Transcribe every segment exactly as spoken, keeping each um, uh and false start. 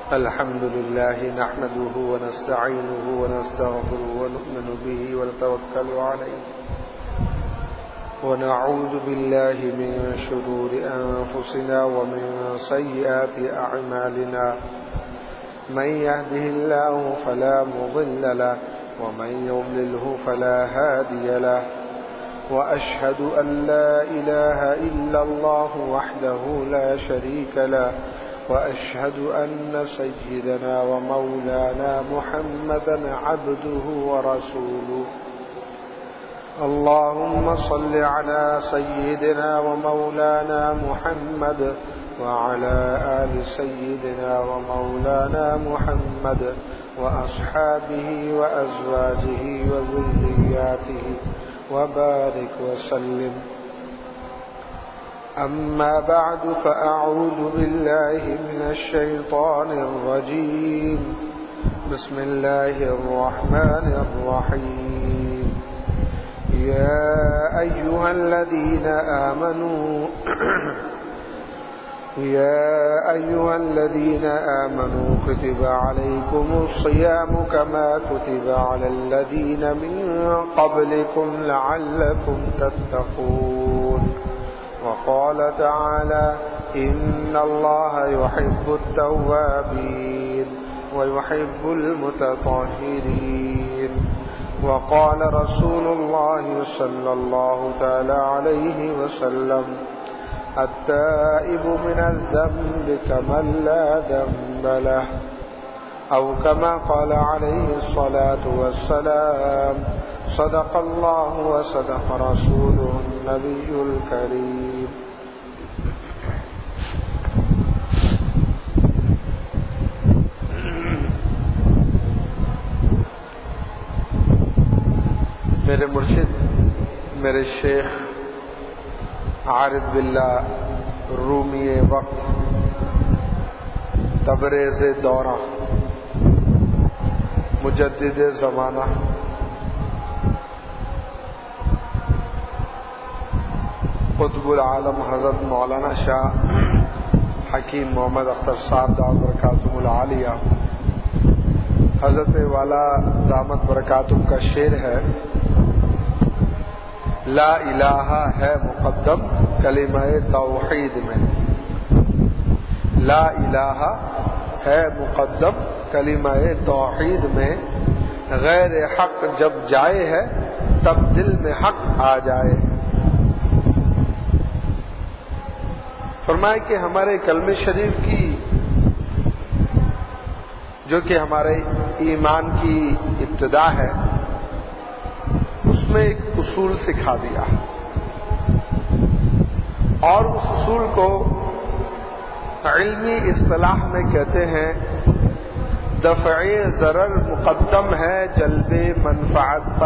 الحمد لله نحمده ونستعينه ونستغفره ونؤمن به ونتوكل عليه ونعوذ بالله من شرور أنفسنا ومن سيئات أعمالنا من يهده الله فلا مضل له ومن يضلله فلا هادي له وأشهد أن لا إله إلا الله وحده لا شريك له وأشهد أن سيدنا ومولانا محمدا عبده ورسوله اللهم صل على سيدنا ومولانا محمد وعلى آل سيدنا ومولانا محمد وأصحابه وأزواجه وذرياته وبارك وسلم. أما بعد فأعوذ بالله من الشيطان الرجيم. بسم الله الرحمن الرحيم. يا أيها الذين آمنوا يا أيها الذين آمنوا كتب عليكم الصيام كما كتب على الذين من قبلكم لعلكم تتقون. وقال تعالى إن الله يحب التوابين ويحب المتطهرين. وقال رسول الله صلى الله تعالى عليه وسلم التائب من الذنب كمن لا ذنب له أو كما قال عليه الصلاة والسلام. صدق الله وصدق رسوله النبي الكريم. میرے مرشد میرے شیخ عارف باللہ رومی وقت تبریز دورہ مجدد زمانہ قطب العالم حضرت مولانا شاہ حکیم محمد اختر صاحب دامت برکاتہم العالیہ حضرت والا دامت برکاتہم کا شعر ہے لا الہ ہے مقدم کلمہ توحید میں. لا الہ ہے مقدم کلمہ توحید میں غیر حق جب جائے ہے تب دل میں حق آ جائے. فرمائے کہ ہمارے کلمہ شریف کی جو کہ ہمارے ایمان کی ابتدا ہے اس میں ایک اصول سکھا دیا اور اس اصول کو علمی اصطلاح میں کہتے ہیں دفع ضرر مقدم ہے جلب منفعت پر.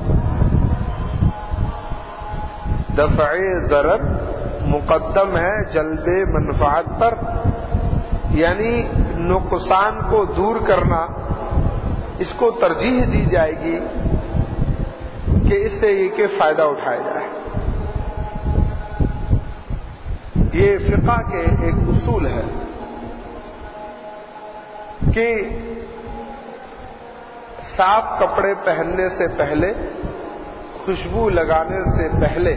دفع ضرر مقدم ہے جلب منفعت پر یعنی نقصان کو دور کرنا اس کو ترجیح دی جائے گی کہ اس سے یہ کہ فائدہ اٹھایا جائے. یہ فقہ کے ایک اصول ہے کہ صاف کپڑے پہننے سے پہلے خوشبو لگانے سے پہلے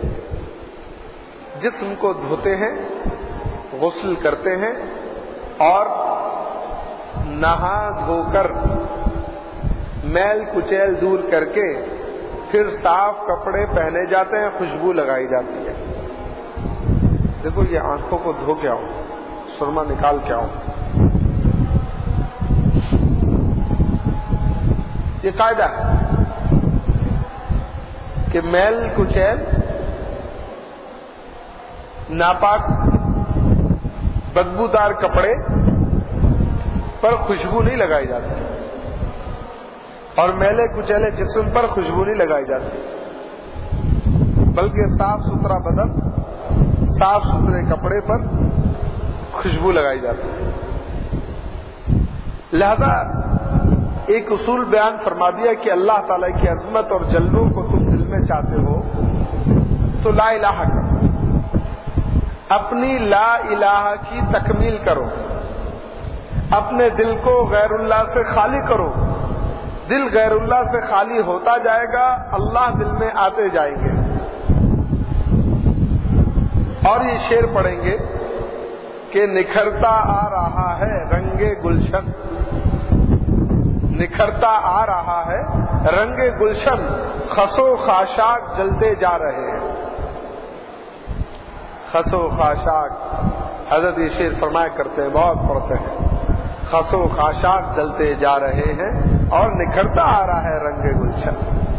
جسم کو دھوتے ہیں غسل کرتے ہیں اور نہا دھو کر میل کچیل دور کر کے پھر صاف کپڑے پہنے جاتے ہیں خوشبو لگائی جاتی ہے. دیکھو یہ آنکھوں کو دھو کے آؤ سرما نکال کے آؤ. یہ قاعدہ ہے کہ میل کچیل ناپاک بدبودار کپڑے پر خوشبو نہیں لگائی جاتی اور میلے کچیلے جسم پر خوشبو نہیں لگائی جاتی بلکہ صاف ستھرا بدن صاف ستھرے کپڑے پر خوشبو لگائی جاتی ہے. لہذا ایک اصول بیان فرما دیا کہ اللہ تعالی کی عظمت اور جلووں کو تم دل میں چاہتے ہو تو لا الہ کرو. اپنی لا الہ کی تکمیل کرو. اپنے دل کو غیر اللہ سے خالی کرو، دل غیر اللہ سے خالی ہوتا جائے گا، اللہ دل میں آتے جائیں گے۔ اور یہ شعر پڑھیں گے کہ نکھرتا آ رہا ہے رنگ گلشن، نکھرتا آ رہا ہے رنگ گلشن، خسو خاشاک جلتے جا رہے ہیں۔ خسو خاشاک، حضرت یہ شعر فرمایا کرتے ہیں، بہت پڑھتے ہیں، خسو خاشاک جلتے جا رہے ہیں اور نکھرتا آ رہا ہے رنگ گلشن۔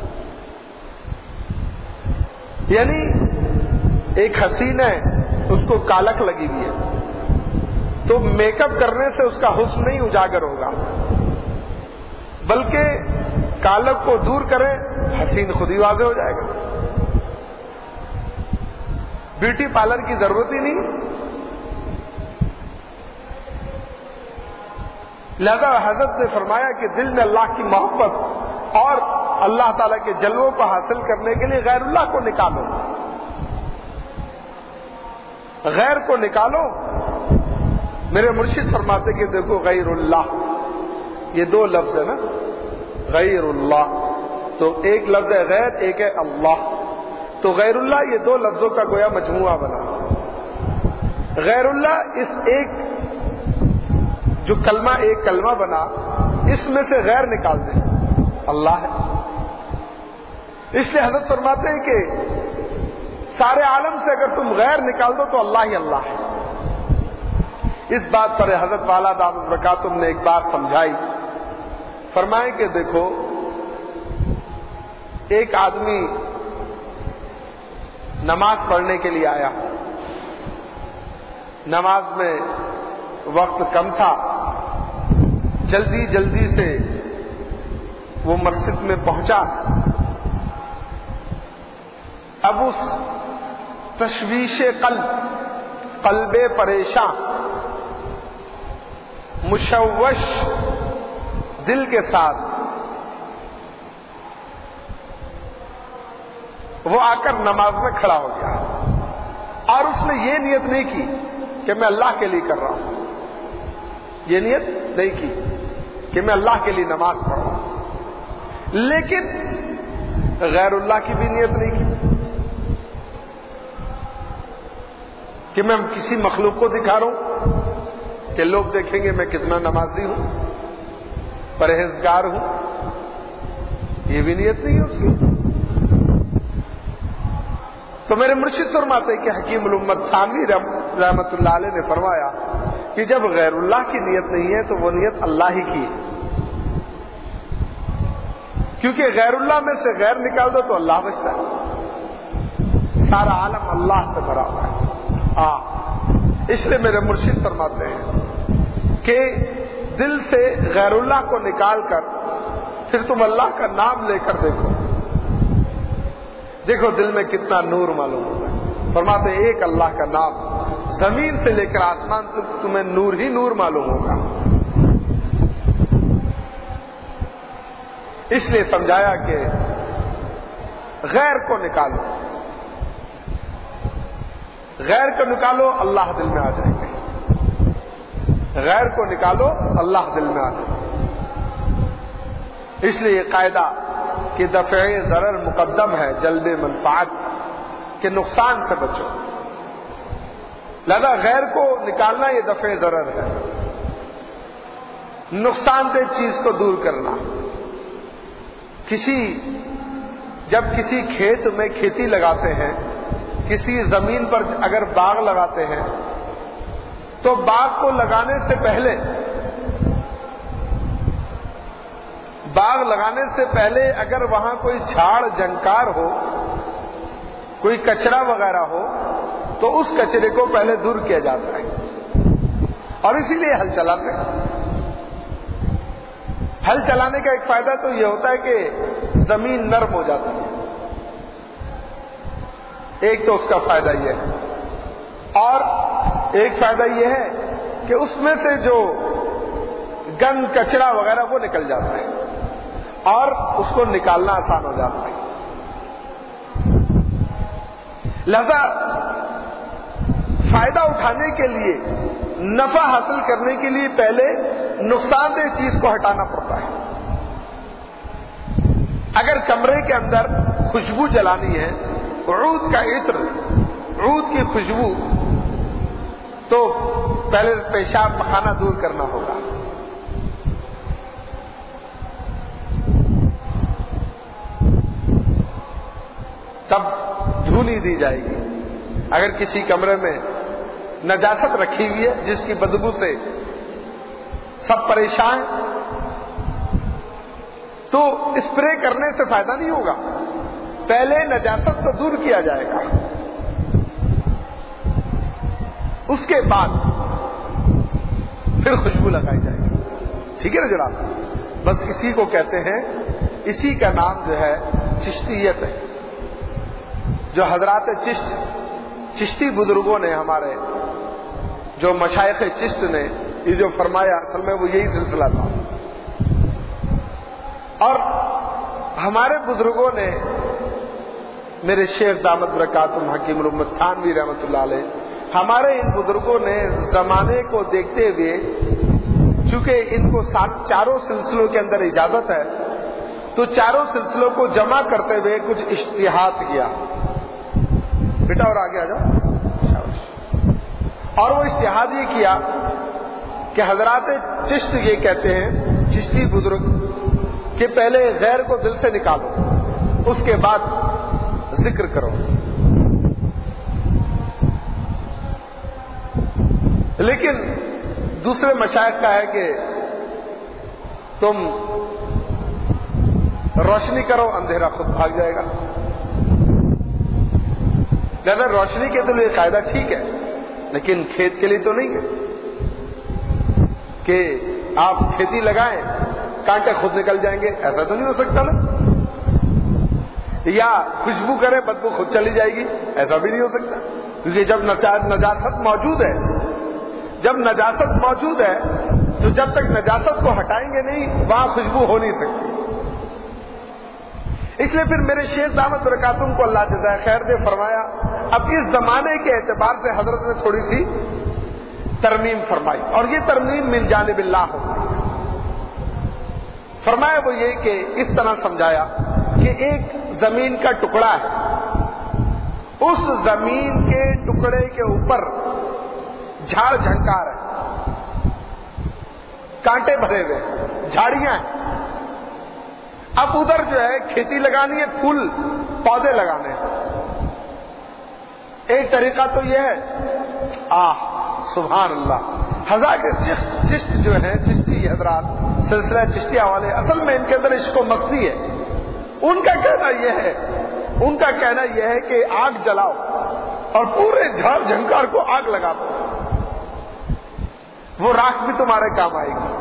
یعنی ایک حسین ہے، اس کو کالک لگی ہوئی ہے، تو میک اپ کرنے سے اس کا حسن نہیں اجاگر ہوگا، بلکہ کالک کو دور کریں، حسین خود ہی واضح ہو جائے گا۔ بیوٹی پارلر کی ضرورت ہی نہیں۔ لہذا حضرت نے فرمایا کہ دل میں اللہ کی محبت اور اللہ تعالیٰ کے جلووں کو حاصل کرنے کے لیے غیر اللہ کو نکالو، غیر کو نکالو۔ میرے مرشد فرماتے کہ دیکھو غیر اللہ، یہ دو لفظ ہے نا، غیر اللہ، تو ایک لفظ ہے غیر، ایک ہے اللہ، تو غیر اللہ یہ دو لفظوں کا گویا مجموعہ بنا۔ غیر اللہ اس ایک جو کلمہ ایک کلمہ بنا، اس میں سے غیر نکال دیں، اللہ ہے۔ اس لیے حضرت فرماتے ہیں کہ سارے عالم سے اگر تم غیر نکال دو تو اللہ ہی اللہ ہے۔ اس بات پر حضرت والا دامت برکاتہم نے ایک بار سمجھائی، فرمائے کہ دیکھو ایک آدمی نماز پڑھنے کے لیے آیا، نماز میں وقت کم تھا، جلدی جلدی سے وہ مسجد میں پہنچا۔ اب اس تشویش قلب، قلب پریشان، مشوش دل کے ساتھ وہ آ کر نماز میں کھڑا ہو گیا، اور اس نے یہ نیت نہیں کی کہ میں اللہ کے لیے کر رہا ہوں، یہ نیت نہیں کی کہ میں اللہ کے لیے نماز پڑھ رہا ہوں، لیکن غیر اللہ کی بھی نیت نہیں کی کہ میں کسی مخلوق کو دکھا رہا ہوں کہ لوگ دیکھیں گے میں کتنا نمازی ہوں، پرہیزگار ہوں، یہ بھی نیت نہیں ہے اس کی۔ تو میرے مرشد فرماتے ہیں کہ حکیم الامت تھانوی رحمت اللہ علیہ نے فرمایا کہ جب غیر اللہ کی نیت نہیں ہے تو وہ نیت اللہ ہی کی ہے، کیونکہ غیر اللہ میں سے غیر نکال دو تو اللہ بچتا ہے، سارا عالم اللہ سے بھرا ہوا ہے۔ ہاں، اس لیے میرے مرشد فرماتے ہیں کہ دل سے غیر اللہ کو نکال کر پھر تم اللہ کا نام لے کر دیکھو، دیکھو دل میں کتنا نور معلوم ہوتا ہے۔ فرماتے ہیں ایک اللہ کا نام، زمین سے لے کر آسمان تک تمہیں نور ہی نور معلوم ہوگا۔ اس لیے سمجھایا کہ غیر کو نکالو، غیر کو نکالو اللہ دل میں آ جائیں گے، غیر کو نکالو اللہ دل میں آ جائیں گے۔ اس لیے یہ قاعدہ کہ دفع ضرر مقدم ہے جلب منفعت، کہ نقصان سے بچو، لہذا غیر کو نکالنا یہ دفع ضرر ہے، نقصان دہ چیز کو دور کرنا۔ کسی جب کسی کھیت میں کھیتی لگاتے ہیں، کسی زمین پر اگر باغ لگاتے ہیں تو باغ کو لگانے سے پہلے باغ لگانے سے پہلے اگر وہاں کوئی جھاڑ جھنکار ہو، کوئی کچرا وغیرہ ہو تو اس کچرے کو پہلے دور کیا جاتا ہے، اور اسی لیے ہل چلاتے ہیں۔ ہل چلانے کا ایک فائدہ تو یہ ہوتا ہے کہ زمین نرم ہو جاتی ہے، ایک تو اس کا فائدہ یہ ہے، اور ایک فائدہ یہ ہے کہ اس میں سے جو گند کچرا وغیرہ وہ نکل جاتا ہے اور اس کو نکالنا آسان ہو جاتا ہے۔ لہذا فائدہ اٹھانے کے لیے، نفع حاصل کرنے کے لیے پہلے نقصان دہ چیز کو ہٹانا پڑتا ہے۔ اگر کمرے کے اندر خوشبو جلانی ہے، عود کا عطر، عود کی خوشبو، تو پہلے پیشاب پخانہ دور کرنا ہوگا۔ تب دھولی دی جائے گی۔ اگر کسی کمرے میں نجاست رکھی ہوئی ہے جس کی بدبو سے سب پریشان ہیں، تو اسپرے کرنے سے فائدہ نہیں ہوگا، پہلے نجاست تو دور کیا جائے گا، اس کے بعد پھر خوشبو لگائی جائے گی۔ ٹھیک ہے نا جناب؟ بس اسی کو کہتے ہیں، اسی کا نام جو ہے چشتیت ہے۔ جو حضرات چشت چشتی بزرگوں نے، ہمارے جو مشائخ چشت نے یہ جو فرمایا، اصل میں وہ یہی سلسلہ تھا۔ اور ہمارے بزرگوں نے، میرے شیخ دامت برکاتہم حکیم الامت تھانوی رحمۃ اللہ علیہ، ہمارے ان بزرگوں نے زمانے کو دیکھتے ہوئے، چونکہ ان کو چاروں سلسلوں کے اندر اجازت ہے، تو چاروں سلسلوں کو جمع کرتے ہوئے کچھ اجتہاد کیا۔ بیٹا اور آگے آ جاؤ۔ اور وہ اجتہاد یہ کیا کہ حضرات چشت یہ کہتے ہیں، چشتی بزرگ، کہ پہلے غیر کو دل سے نکالو، اس کے بعد ذکر کرو۔ لیکن دوسرے مشائخ کا ہے کہ تم روشنی کرو، اندھیرا خود بھاگ جائے گا۔ لہذا روشنی کے تو لیے قاعدہ ٹھیک ہے، لیکن کھیت کے لیے تو نہیں ہے کہ آپ کھیتی لگائیں، کانٹے خود نکل جائیں گے، ایسا تو نہیں ہو سکتا نا۔ یا خوشبو کرے، بدبو خود چلی جائے گی، ایسا بھی نہیں ہو سکتا، کیونکہ جب نجاست موجود ہے، جب نجاست موجود ہے تو جب تک نجاست کو ہٹائیں گے نہیں، وہاں خوشبو ہو نہیں سکتی۔ اس لیے پھر میرے شیخ دامت برکاتہم کو اللہ جزائے خیر دے، فرمایا اب اس زمانے کے اعتبار سے حضرت نے تھوڑی سی ترمیم فرمائی، اور یہ ترمیم من جانب اللہ ہوتی ہے۔ فرمایا وہ یہ کہ اس طرح سمجھایا کہ ایک زمین کا ٹکڑا ہے، اس زمین کے ٹکڑے کے اوپر جھاڑ جھنکار ہے، کانٹے بھرے ہوئے، جھاڑیاں ہیں۔ اب ادھر جو ہے کھیتی لگانی ہے، پھول پودے لگانے ہیں۔ ایک طریقہ تو یہ ہے، آہ سبحان اللہ، حضرات چشت چشت جو ہیں، چشتی حضرات، سلسلہ چشتیہ والے، اصل میں ان کے اندر عشق و مستی ہے۔ ان کا کہنا یہ ہے ان کا کہنا یہ ہے کہ آگ جلاؤ اور پورے جھاڑ جھنکار کو آگ لگا دو، وہ راکھ بھی تمہارے کام آئے گی۔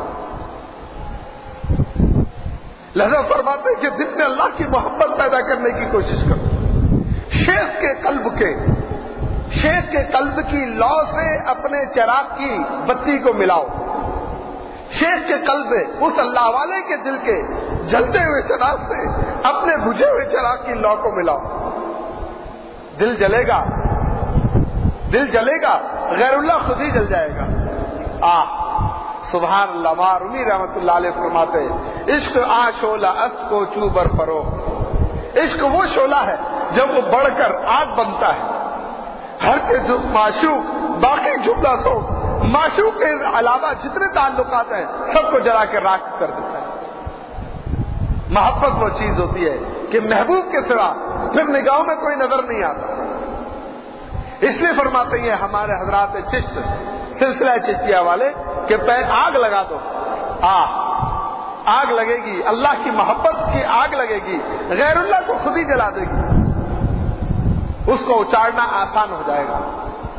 لہذا فرماتے ہیں کہ دل میں اللہ کی محبت پیدا کرنے کی کوشش کرو، شیخ کے قلب کے شیخ کے قلب کی لو سے اپنے چراغ کی بتی کو ملاؤ، شیخ کے قلب اس اللہ والے کے دل کے جلتے ہوئے چراغ سے اپنے بجھے ہوئے چراغ کی لو کو ملاؤ۔ دل جلے گا دل جلے گا غیر اللہ خود ہی جل جائے گا۔ آ سبحان اللہ۔ مارومی رحمت اللہ علیہ فرماتے ہیں، عشق آ شولہ اس کو چوبر فرو، عشق وہ شولہ ہے جب وہ بڑھ کر آگ بنتا ہے، ہر سے معشوق باقی جملہ سو، معشوق کے علاوہ جتنے تعلقات ہیں سب کو جلا کے راکھ کر دیتا ہے۔ محبت وہ چیز ہوتی ہے کہ محبوب کے سوا پھر نگاہوں میں کوئی نظر نہیں آتا۔ اس لیے فرماتے ہیں ہمارے حضرات چشت سلسلہ چشتیہ والے کہ پہ آگ لگا دو، آ آگ لگے گی، اللہ کی محبت کی آگ لگے گی، غیر اللہ کو خود ہی جلا دے گی، اس کو اچاڑنا آسان ہو جائے گا۔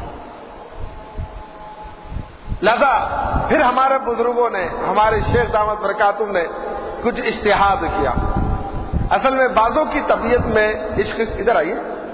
لہذا پھر ہمارے بزرگوں نے، ہمارے شیخ دامت برکاتہم نے کچھ اجتہاد کیا۔ اصل میں بعضوں کی طبیعت میں عشق، ادھر آئیے،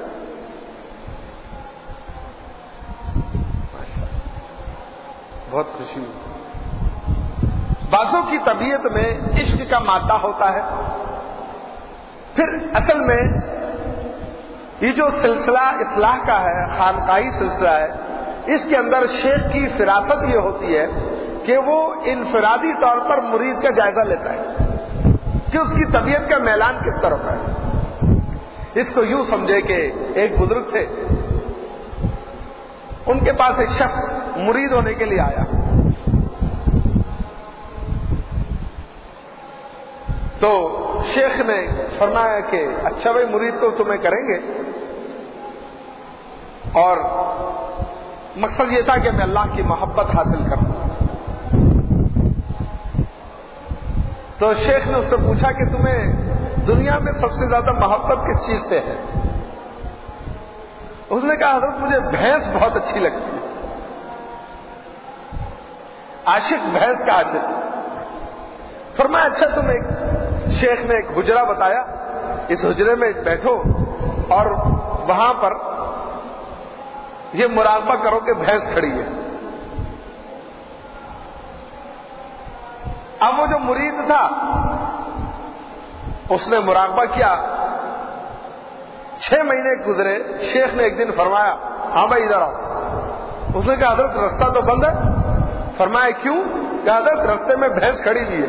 بہت خوشی ہوئی، بعضوں کی طبیعت میں عشق کا مادہ ہوتا ہے۔ پھر اصل میں یہ جو سلسلہ اصلاح کا ہے، خانقاہی سلسلہ ہے، اس کے اندر شیخ کی فراست یہ ہوتی ہے کہ وہ انفرادی طور پر مرید کا جائزہ لیتا ہے کہ اس کی طبیعت کا میلان کس طرف ہے. اس کو یوں سمجھے کہ ایک بزرگ تھے، ان کے پاس ایک شخص مرید ہونے کے لیے آیا. تو شیخ نے فرمایا کہ اچھا بھائی مرید تو تمہیں کریں گے، اور مقصد یہ تھا کہ میں اللہ کی محبت حاصل کروں. تو شیخ نے اس سے پوچھا کہ تمہیں دنیا میں سب سے زیادہ محبت کس چیز سے ہے؟ اس نے کہا حضرت مجھے بھینس بہت اچھی لگتی ہے. عاشق بھینس کا عاشق. فرمایا اچھا تم ایک، شیخ نے ایک حجرہ بتایا، اس حجرے میں بیٹھو اور وہاں پر یہ مراقبہ کرو کہ بھینس کھڑی ہے. اب وہ جو مرید تھا اس نے مراقبہ کیا. چھ مہینے گزرے، شیخ نے ایک دن فرمایا ہاں بھائی ادھر آؤ. اس نے کہا حضرت رستہ تو بند ہے. فرمایا کیوں؟ کہا حضرت رستے میں بھینس کھڑی ہوئی ہے.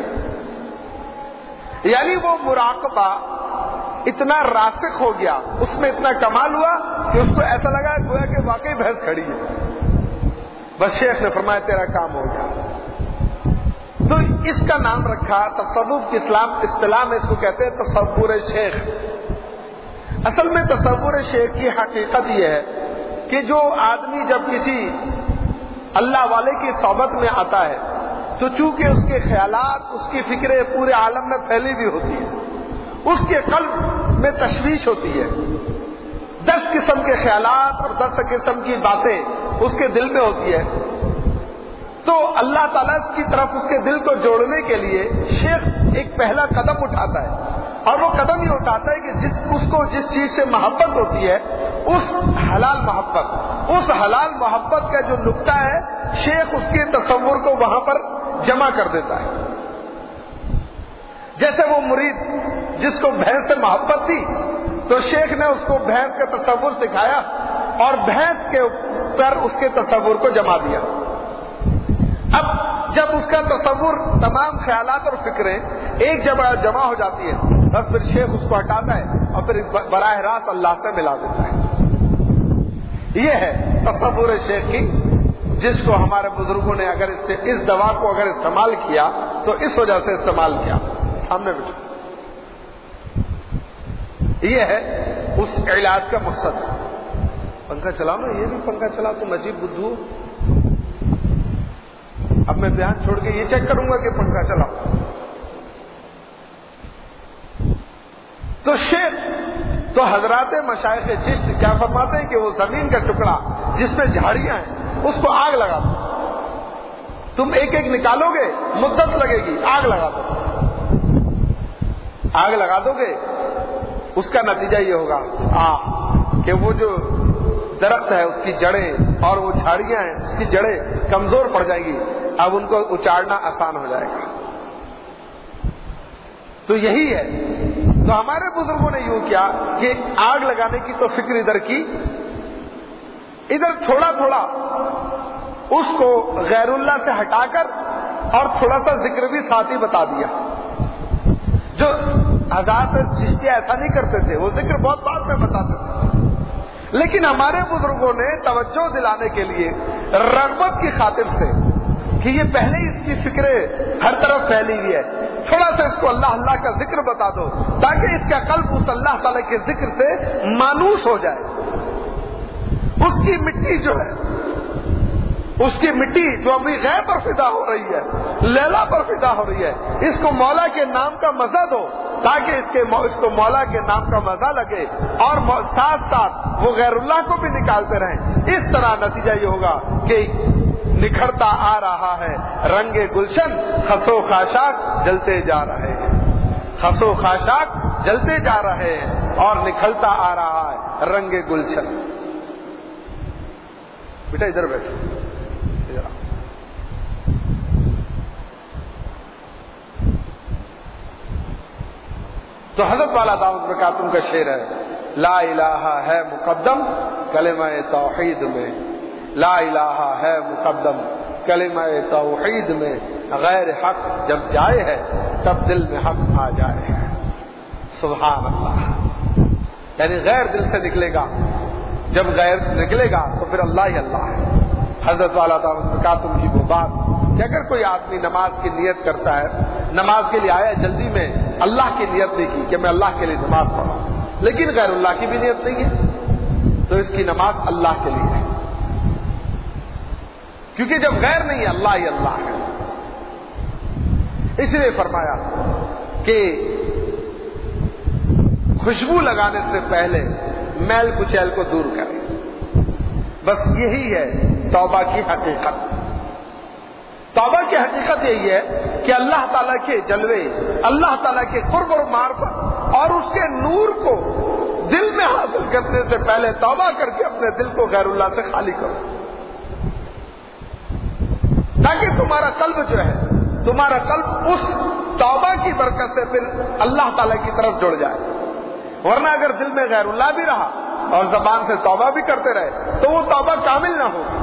یعنی وہ مراقبہ اتنا راسخ ہو گیا، اس میں اتنا کمال ہوا کہ اس کو ایسا لگا گویا کہ واقعی بھینس کھڑی ہے. بس شیخ نے فرمایا تیرا کام ہو گیا. تو اس کا نام رکھا تصوف کی اسلام اصطلاح میں اس کو کہتے ہیں تصور شیخ. اصل میں تصور شیخ کی حقیقت یہ ہے کہ جو آدمی جب کسی اللہ والے کی صحبت میں آتا ہے تو چونکہ اس کے خیالات، اس کی فکریں پورے عالم میں پھیلی ہوئی ہوتی ہیں، اس کے قلب میں تشویش ہوتی ہے، دس قسم کے خیالات اور دس قسم کی باتیں اس کے دل میں ہوتی ہے. تو اللہ تعالیٰ کی طرف اس کے دل کو جوڑنے کے لیے شیخ ایک پہلا قدم اٹھاتا ہے، اور وہ قدم یہ اٹھاتا ہے کہ جس اس کو جس چیز سے محبت ہوتی ہے، اس حلال محبت، اس حلال محبت کا جو نقطہ ہے، شیخ اس کے تصور کو وہاں پر جمع کر دیتا ہے. جیسے وہ مرید جس کو بھینس سے محبت تھی تو شیخ نے اس کو بھینس کا تصور سکھایا اور بھینس کے اوپر اس کے تصور کو جما دیا. اب جب اس کا تصور، تمام خیالات اور فکریں ایک جگہ جمع ہو جاتی ہیں، بس پھر شیخ اس کو ہٹاتا ہے اور پھر براہ راست اللہ سے ملا دیتا ہے. یہ ہے تصور شیخ کی، جس کو ہمارے بزرگوں نے اگر اس سے اس دوا کو اگر استعمال کیا تو اس وجہ سے استعمال کیا. سامنے بیٹھو. یہ ہے اس علاج کا مقصد. پنکھا چلاؤ نا، یہ بھی پنکھا چلا، تم عجیب بدھو. اب میں بیان چھوڑ کے یہ چیک کروں گا کہ پنکھا چلاؤ. تو شیخ تو حضرات مشائخ چشت کیا فرماتے ہیں کہ وہ زمین کا ٹکڑا جس میں جھاڑیاں ہیں اس کو آگ لگا دو. تم ایک ایک نکالو گے، مدت لگے گی، آگ لگا دو. آگ لگا دو گے، اس کا نتیجہ یہ ہوگا آ کہ وہ جو درخت ہے اس کی جڑیں اور وہ جھاڑیاں ہیں اس کی جڑیں کمزور پڑ جائیں گی. اب ان کو اچاڑنا آسان ہو جائے گا. تو یہی ہے. تو ہمارے بزرگوں نے یوں کیا کہ آگ لگانے کی تو فکر ادھر کی، ادھر تھوڑا تھوڑا اس کو غیر اللہ سے ہٹا کر اور تھوڑا سا ذکر بھی ساتھ ہی بتا دیا. جو حضرات چشتیہ ایسا نہیں کرتے تھے، وہ ذکر بہت بعد میں بتاتے تھے، لیکن ہمارے بزرگوں نے توجہ دلانے کے لیے رغبت کی خاطر سے کہ یہ پہلے ہی اس کی فکریں ہر طرف پھیلی ہوئی ہے، تھوڑا سا اس کو اللہ اللہ کا ذکر بتا دو تاکہ اس کا قلب اس اللہ تعالی کے ذکر سے مانوس ہو جائے. اس کی مٹی جو ہے، اس کی مٹی جو ابھی غیر پر فدا ہو رہی ہے، لیلا پر فدا ہو رہی ہے، اس کو مولا کے نام کا مزہ دو تاکہ اس کے اس کو مولا کے نام کا مزہ لگے اور ساتھ ساتھ وہ غیر اللہ کو بھی نکالتے رہیں. اس طرح نتیجہ یہ ہوگا کہ نکھرتا آ رہا ہے رنگ گلشن، خسو خاشاک جلتے جا رہے ہیں، خسو خاشاک جلتے جا رہے ہیں اور نکھلتا آ رہا ہے رنگ گلشن. بیٹا ادھر بیٹھو. تو حضرت والا دعوت برکاتم کا شعر ہے، لا الہ ہے مقدم کلمہ توحید میں، لا الہ ہے مقدم، کلمہ توحید میں غیر حق جب جائے ہے تب دل میں حق آ جائے ہے۔ سبحان اللہ، یعنی غیر دل سے نکلے گا، جب غیر نکلے گا تو پھر اللہ ہی اللہ ہے۔ حضرت والا تعالیٰ کی وہ بات کہ اگر کوئی آدمی نماز کی نیت کرتا ہے، نماز کے لیے آیا جلدی میں، اللہ کی نیت نہیں کی کہ میں اللہ کے لیے نماز پڑھوں، لیکن غیر اللہ کی بھی نیت نہیں ہے، تو اس کی نماز اللہ کے لیے ہے، کیونکہ جب غیر نہیں ہے اللہ ہی اللہ ہے۔ اس لیے فرمایا کہ خوشبو لگانے سے پہلے میل کچیل کو دور کریں۔ بس یہی ہے توبہ کی حقیقت۔ توبہ کی حقیقت یہی ہے کہ اللہ تعالیٰ کے جلوے، اللہ تعالیٰ کے قرب اور معرفت اور اس کے نور کو دل میں حاصل کرنے سے پہلے توبہ کر کے اپنے دل کو غیر اللہ سے خالی کرو، تاکہ تمہارا قلب جو ہے، تمہارا قلب اس توبہ کی برکت سے پھر اللہ تعالیٰ کی طرف جڑ جائے۔ ورنہ اگر دل میں غیر اللہ بھی رہا اور زبان سے توبہ بھی کرتے رہے تو وہ توبہ کامل نہ ہوگی۔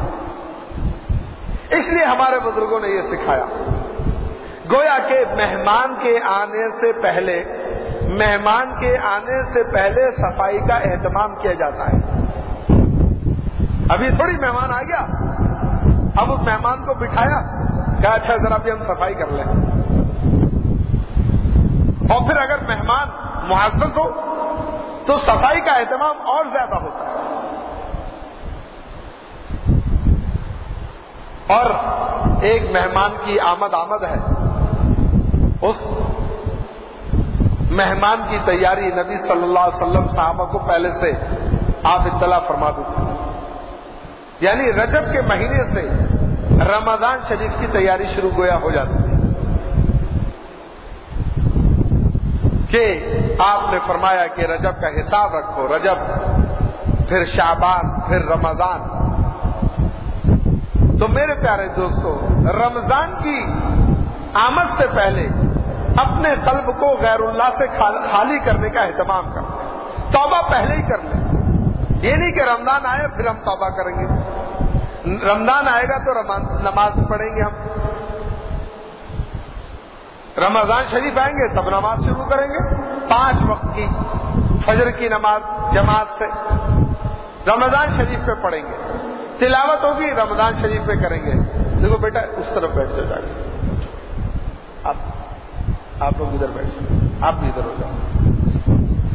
اس لیے ہمارے بزرگوں نے یہ سکھایا، گویا کہ مہمان کے آنے سے پہلے مہمان کے آنے سے پہلے صفائی کا اہتمام کیا جاتا ہے۔ ابھی تھوڑی مہمان آ گیا، اب اس مہمان کو بٹھایا، کہا اچھا ذرا بھی ہم صفائی کر لیں، اور پھر اگر مہمان معزز ہو تو صفائی کا اہتمام اور زیادہ ہوتا ہے۔ اور ایک مہمان کی آمد آمد ہے، اس مہمان کی تیاری نبی صلی اللہ علیہ وسلم صحابہ کو پہلے سے آپ اطلاع فرما دیتے ہیں، یعنی رجب کے مہینے سے رمضان شریف کی تیاری شروع گویا ہو جاتی ہے، کہ آپ نے فرمایا کہ رجب کا حساب رکھو، رجب پھر شعبان پھر رمضان۔ تو میرے پیارے دوستو، رمضان کی آمد سے پہلے اپنے قلب کو غیر اللہ سے خالی کرنے کا اہتمام کریں، توبہ پہلے ہی کر لیں۔ یہ نہیں کہ رمضان آئے پھر ہم توبہ کریں گے، رمضان آئے گا تو نماز پڑھیں گے، ہم رمضان شریف آئیں گے تب نماز شروع کریں گے، پانچ وقت کی فجر کی نماز جماعت سے رمضان شریف پہ پڑھیں گے، تلاوت ہوگی رمضان شریف پہ کریں گے۔ دیکھو بیٹا اس طرف بیٹھ جاؤ، جا کے آپ آپ لوگ ادھر بیٹھ جاؤ، آپ بھی ادھر ہو جاؤ،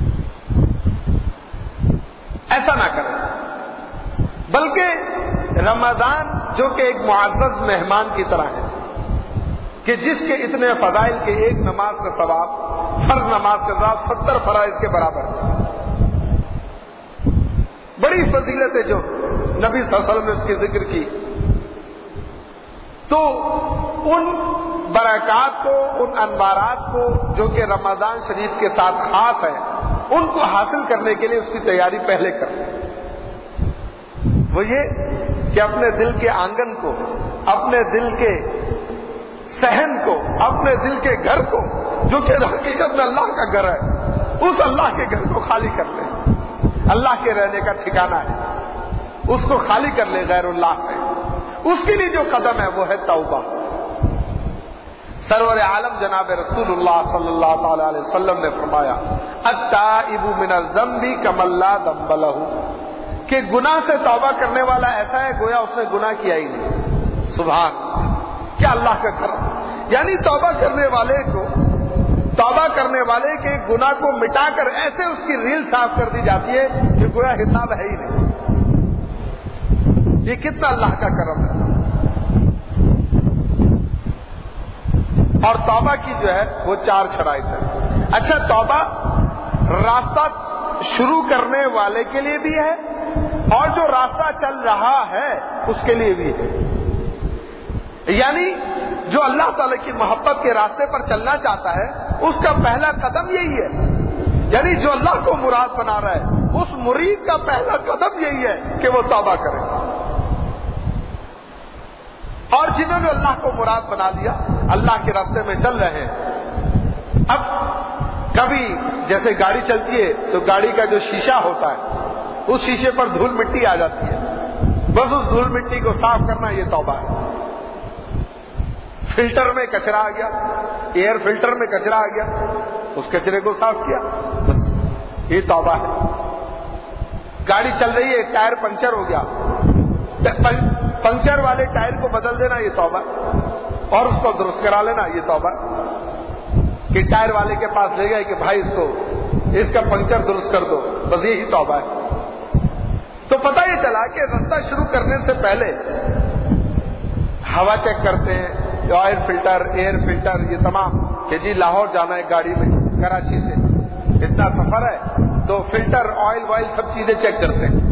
ایسا نہ کریں، بلکہ رمضان جو کہ ایک معزز مہمان کی طرح ہے، کہ جس کے اتنے فضائل کے ایک نماز کا ثواب، فرض نماز کا ثواب ستر فرائض کے برابر ہے، بڑی فضیلت ہے جو نبی صلی اللہ علیہ وسلم نے اس کی ذکر کی۔ تو ان برکات کو، ان انوارات کو جو کہ رمضان شریف کے ساتھ خاص ہیں، ان کو حاصل کرنے کے لیے اس کی تیاری پہلے کر لیں۔ وہ یہ کہ اپنے دل کے آنگن کو، اپنے دل کے صحن کو، اپنے دل کے گھر کو، جو کہ حقیقت میں اللہ کا گھر ہے، اس اللہ کے گھر کو خالی کر لیں۔ اللہ کے رہنے کا ٹھکانہ ہے، اس کو خالی کر لے غیر اللہ سے۔ اس کے لیے جو قدم ہے وہ ہے توبہ۔ سرور عالم جناب رسول اللہ صلی اللہ تعالی علیہ وسلم نے فرمایا، التائب من الذنب کمن لا ذنب لہ، کہ گناہ سے توبہ کرنے والا ایسا ہے گویا اس نے گناہ کیا ہی نہیں۔ سبحان اللہ، کیا اللہ کا کرم! یعنی توبہ کرنے والے کو، توبہ کرنے والے کے گناہ کو مٹا کر ایسے اس کی ریل صاف کر دی جاتی ہے کہ گویا حساب ہے ہی نہیں۔ یہ کتنا اللہ کا کرم ہے۔ اور توبہ کی جو ہے وہ چار شرائط ہے۔ اچھا، توبہ راستہ شروع کرنے والے کے لیے بھی ہے اور جو راستہ چل رہا ہے اس کے لیے بھی ہے، یعنی جو اللہ تعالی کی محبت کے راستے پر چلنا چاہتا ہے اس کا پہلا قدم یہی ہے، یعنی جو اللہ کو مراد بنا رہا ہے اس مرید کا پہلا قدم یہی ہے کہ وہ توبہ کرے۔ اور جنہوں نے اللہ کو مراد بنا لیا، اللہ کے راستے میں چل رہے ہیں، اب کبھی جیسے گاڑی چلتی ہے تو گاڑی کا جو شیشہ ہوتا ہے اس شیشے پر دھول مٹی آ جاتی ہے، بس اس دھول مٹی کو صاف کرنا یہ توبہ ہے. فلٹر میں کچرا آ گیا، ایئر فلٹر میں کچرا آ گیا، اس کچرے کو صاف کیا، بس یہ توبہ ہے. گاڑی چل رہی ہے، ٹائر پنچر ہو گیا، پنچر والے ٹائر کو بدل دینا یہ توبہ ہے، اور اس کو درست کرا لینا یہ توبہ ہے. کہ ٹائر والے کے پاس لے گئے کہ بھائی اس کو اس کا پنچر درست کر دو، بس یہی توبہ ہے. تو پتہ یہ چلا کہ رستہ شروع کرنے سے پہلے ہوا چیک کرتے ہیں، آئل فلٹر، ایئر فلٹر، یہ تمام، کہ جی لاہور جانا ہے گاڑی میں کراچی سے، اتنا سفر ہے تو فلٹر، آئل وائل سب چیزیں چیک کرتے ہیں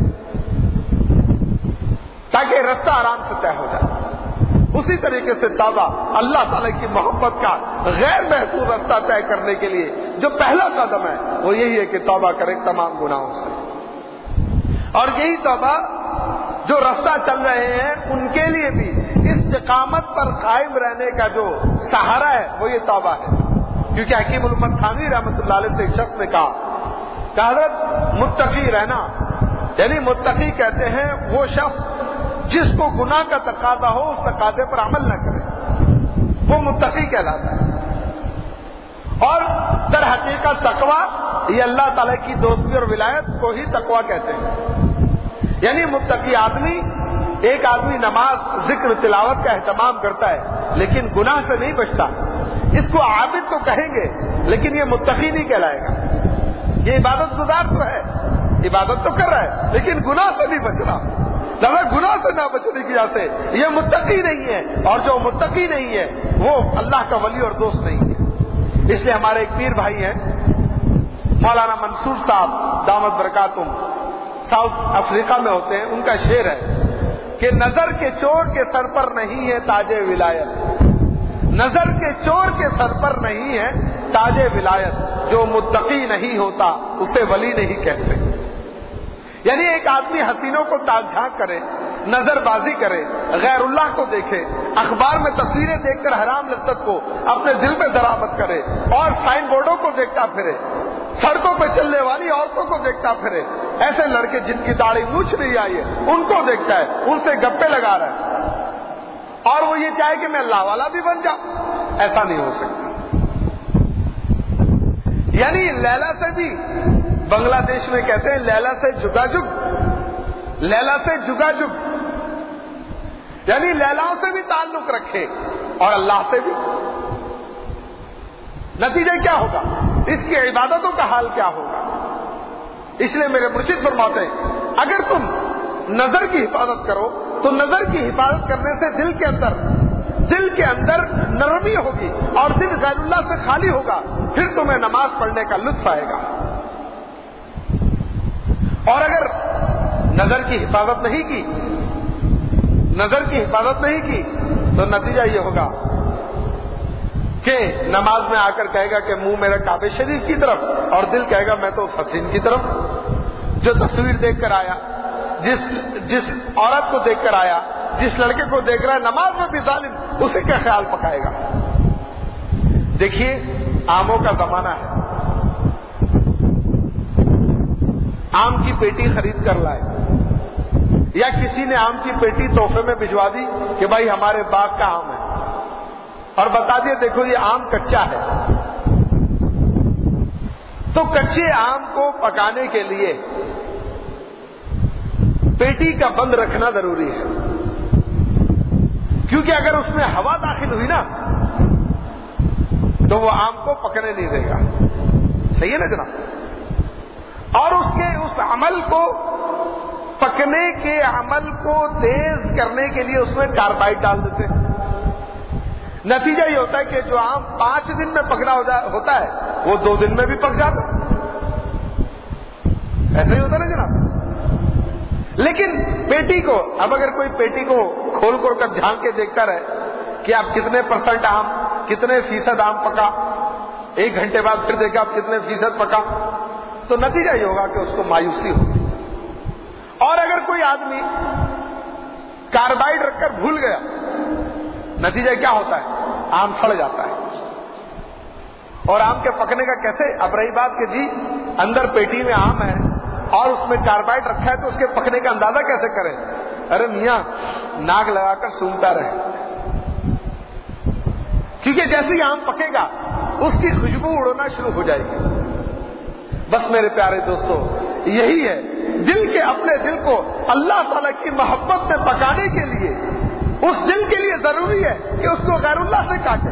تاکہ رستہ آرام سے طے ہو جائے. اسی طریقے سے توبہ اللہ تعالی کی محبت کا غیر محسوس رستہ طے کرنے کے لیے جو پہلا قدم ہے وہ یہی ہے کہ توبہ کریں تمام گناہوں سے. اور یہی توبہ جو رستہ چل رہے ہیں ان کے لیے بھی استقامت پر قائم رہنے کا جو سہارا ہے وہ یہ توبہ ہے. کیونکہ حکیم الامت تھانوی رحمۃ اللہ علیہ سے ایک شخص نے کہا کہ حضرت متقی رہنا، یعنی متقی کہتے ہیں وہ شخص جس کو گناہ کا تقاضا ہو اس تقاضے پر عمل نہ کرے، وہ متقی کہلاتا ہے. اور در حقیقت تقوی یہ اللہ تعالی کی دوستی اور ولایت کو ہی تقوی کہتے ہیں. یعنی متقی آدمی، ایک آدمی نماز، ذکر، تلاوت کا اہتمام کرتا ہے لیکن گناہ سے نہیں بچتا، اس کو عابد تو کہیں گے لیکن یہ متقی نہیں کہلائے گا. یہ عبادت گزار تو ہے، عبادت تو کر رہا ہے لیکن گناہ سے نہیں بچ رہا. لہذا گناہ سے نہ بچنے کی وجہ سے یہ متقی نہیں ہے، اور جو متقی نہیں ہے وہ اللہ کا ولی اور دوست نہیں ہے. اس لیے ہمارے ایک پیر بھائی ہیں مولانا منصور صاحب دامت برکاتہم، ساؤتھ افریقہ میں ہوتے ہیں. ان کا شعر ہے کہ نظر کے چور کے سر پر نہیں ہے تاج ولایت، نظر کے چور کے سر پر نہیں ہے تاج ولایت، جو متقی نہیں ہوتا اسے ولی نہیں کہتے. یعنی ایک آدمی حسینوں کو تاک جھانک کرے، نظر بازی کرے، غیر اللہ کو دیکھے، اخبار میں تصویریں دیکھ کر حرام لذت کو اپنے دل میں درآمد کرے، اور سائن بورڈوں کو دیکھتا پھرے، سڑکوں پہ چلنے والی عورتوں کو دیکھتا پھرے، ایسے لڑکے جن کی داڑھی مونچھ نہیں آئی ہے ان کو دیکھتا ہے، ان سے گپے لگا رہا ہے، اور وہ یہ چاہے کہ میں اللہ والا بھی بن جاؤں. ایسا نہیں ہو سکتا. یعنی لیلا سے بھی، بنگلہ دیش میں کہتے ہیں لیلا سے جگا جگ، لیلا سے جگا جگ، یعنی لیلاؤں سے بھی تعلق رکھے اور اللہ سے بھی. نتیجہ کیا ہوگا؟ اس کی عبادتوں کا حال کیا ہوگا؟ اس لیے میرے مرشد فرماتے ہیں اگر تم نظر کی حفاظت کرو تو نظر کی حفاظت کرنے سے دل کے اندر دل کے اندر نرمی ہوگی اور دل غیر اللہ سے خالی ہوگا، پھر تمہیں نماز پڑھنے کا لطف آئے گا. اور اگر نظر کی حفاظت نہیں کی نظر کی حفاظت نہیں کی تو نتیجہ یہ ہوگا کہ نماز میں آ کر کہے گا کہ منہ میرا کعبہ شریف کی طرف، اور دل کہے گا میں تو حسین کی طرف. جو تصویر دیکھ کر آیا، جس جس عورت کو دیکھ کر آیا، جس لڑکے کو دیکھ رہا ہے نماز میں بھی ظالم، اسے کیا خیال پکائے گا؟ دیکھیے آموں کا زمانہ ہے، آم کی پیٹی خرید کر لائے، یا کسی نے آم کی پیٹی تحفے میں بھجوا دی کہ بھائی ہمارے باغ کا آم ہے، اور بتا دیا دیکھو یہ آم کچا ہے. تو کچے آم کو پکانے کے لیے پیٹی کا بند رکھنا ضروری ہے، کیونکہ اگر اس میں ہوا داخل ہوئی نا تو وہ آم کو پکنے نہیں دے گا. صحیح ہے نا جناب؟ اور اس کے اس عمل کو، پکنے کے عمل کو تیز کرنے کے لیے اس میں کاربائڈ ڈال دیتے ہیں. نتیجہ یہ ہوتا ہے کہ جو آم پانچ دن میں پکنا ہوتا ہے وہ دو دن میں بھی پک جاتا ہے. ایسا ہی ہوتا نا جناب؟ لیکن پیٹی کو، اب اگر کوئی پیٹی کو کھول کھول کر جھانک کے دیکھتا رہے کہ آپ کتنے پرسنٹ آم، کتنے فیصد آم پکا، ایک گھنٹے بعد پھر دیکھا آپ کتنے فیصد پکا، تو نتیجہ یہ ہوگا کہ اس کو مایوسی ہوگی. اور اگر کوئی آدمی کاربائڈ رکھ کر بھول گیا، نتیجہ کیا ہوتا ہے؟ آم سڑ جاتا ہے. اور آم کے پکنے کا کیسے؟ اب رہی بات کہ جی اندر پیٹی میں آم ہے اور اس میں کاربائڈ رکھا ہے تو اس کے پکنے کا اندازہ کیسے کریں؟ ارے میاں ناک لگا کر سونگتا رہے، کیونکہ جیسے ہی آم پکے گا اس کی خوشبو اڑنا شروع ہو جائے گی۔ بس میرے پیارے دوستو، یہی ہے دل کے اپنے دل کو اللہ تعالیٰ کی محبت میں پکانے کے لیے، اس دل کے لیے ضروری ہے کہ اس کو غیر اللہ سے کاٹے۔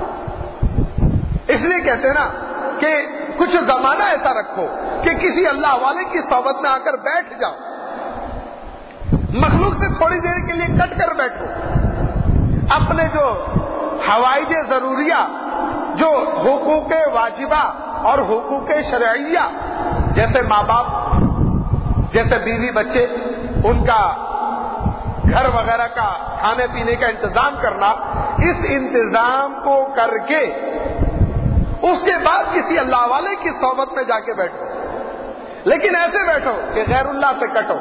اس لیے کہتے ہیں نا کہ کچھ زمانہ ایسا رکھو کہ کسی اللہ والے کی صحبت میں آ کر بیٹھ جاؤ، مخلوق سے تھوڑی دیر کے لیے کٹ کر بیٹھو، اپنے جو حوائج ضروریہ، جو حقوق واجبہ اور حقوق شرعیہ، جیسے ماں باپ، جیسے بیوی بچے، ان کا گھر وغیرہ کا کھانے پینے کا انتظام کرنا، اس انتظام کو کر کے اس کے بعد کسی اللہ والے کی صحبت میں جا کے بیٹھو، لیکن ایسے بیٹھو کہ غیر اللہ سے کٹو۔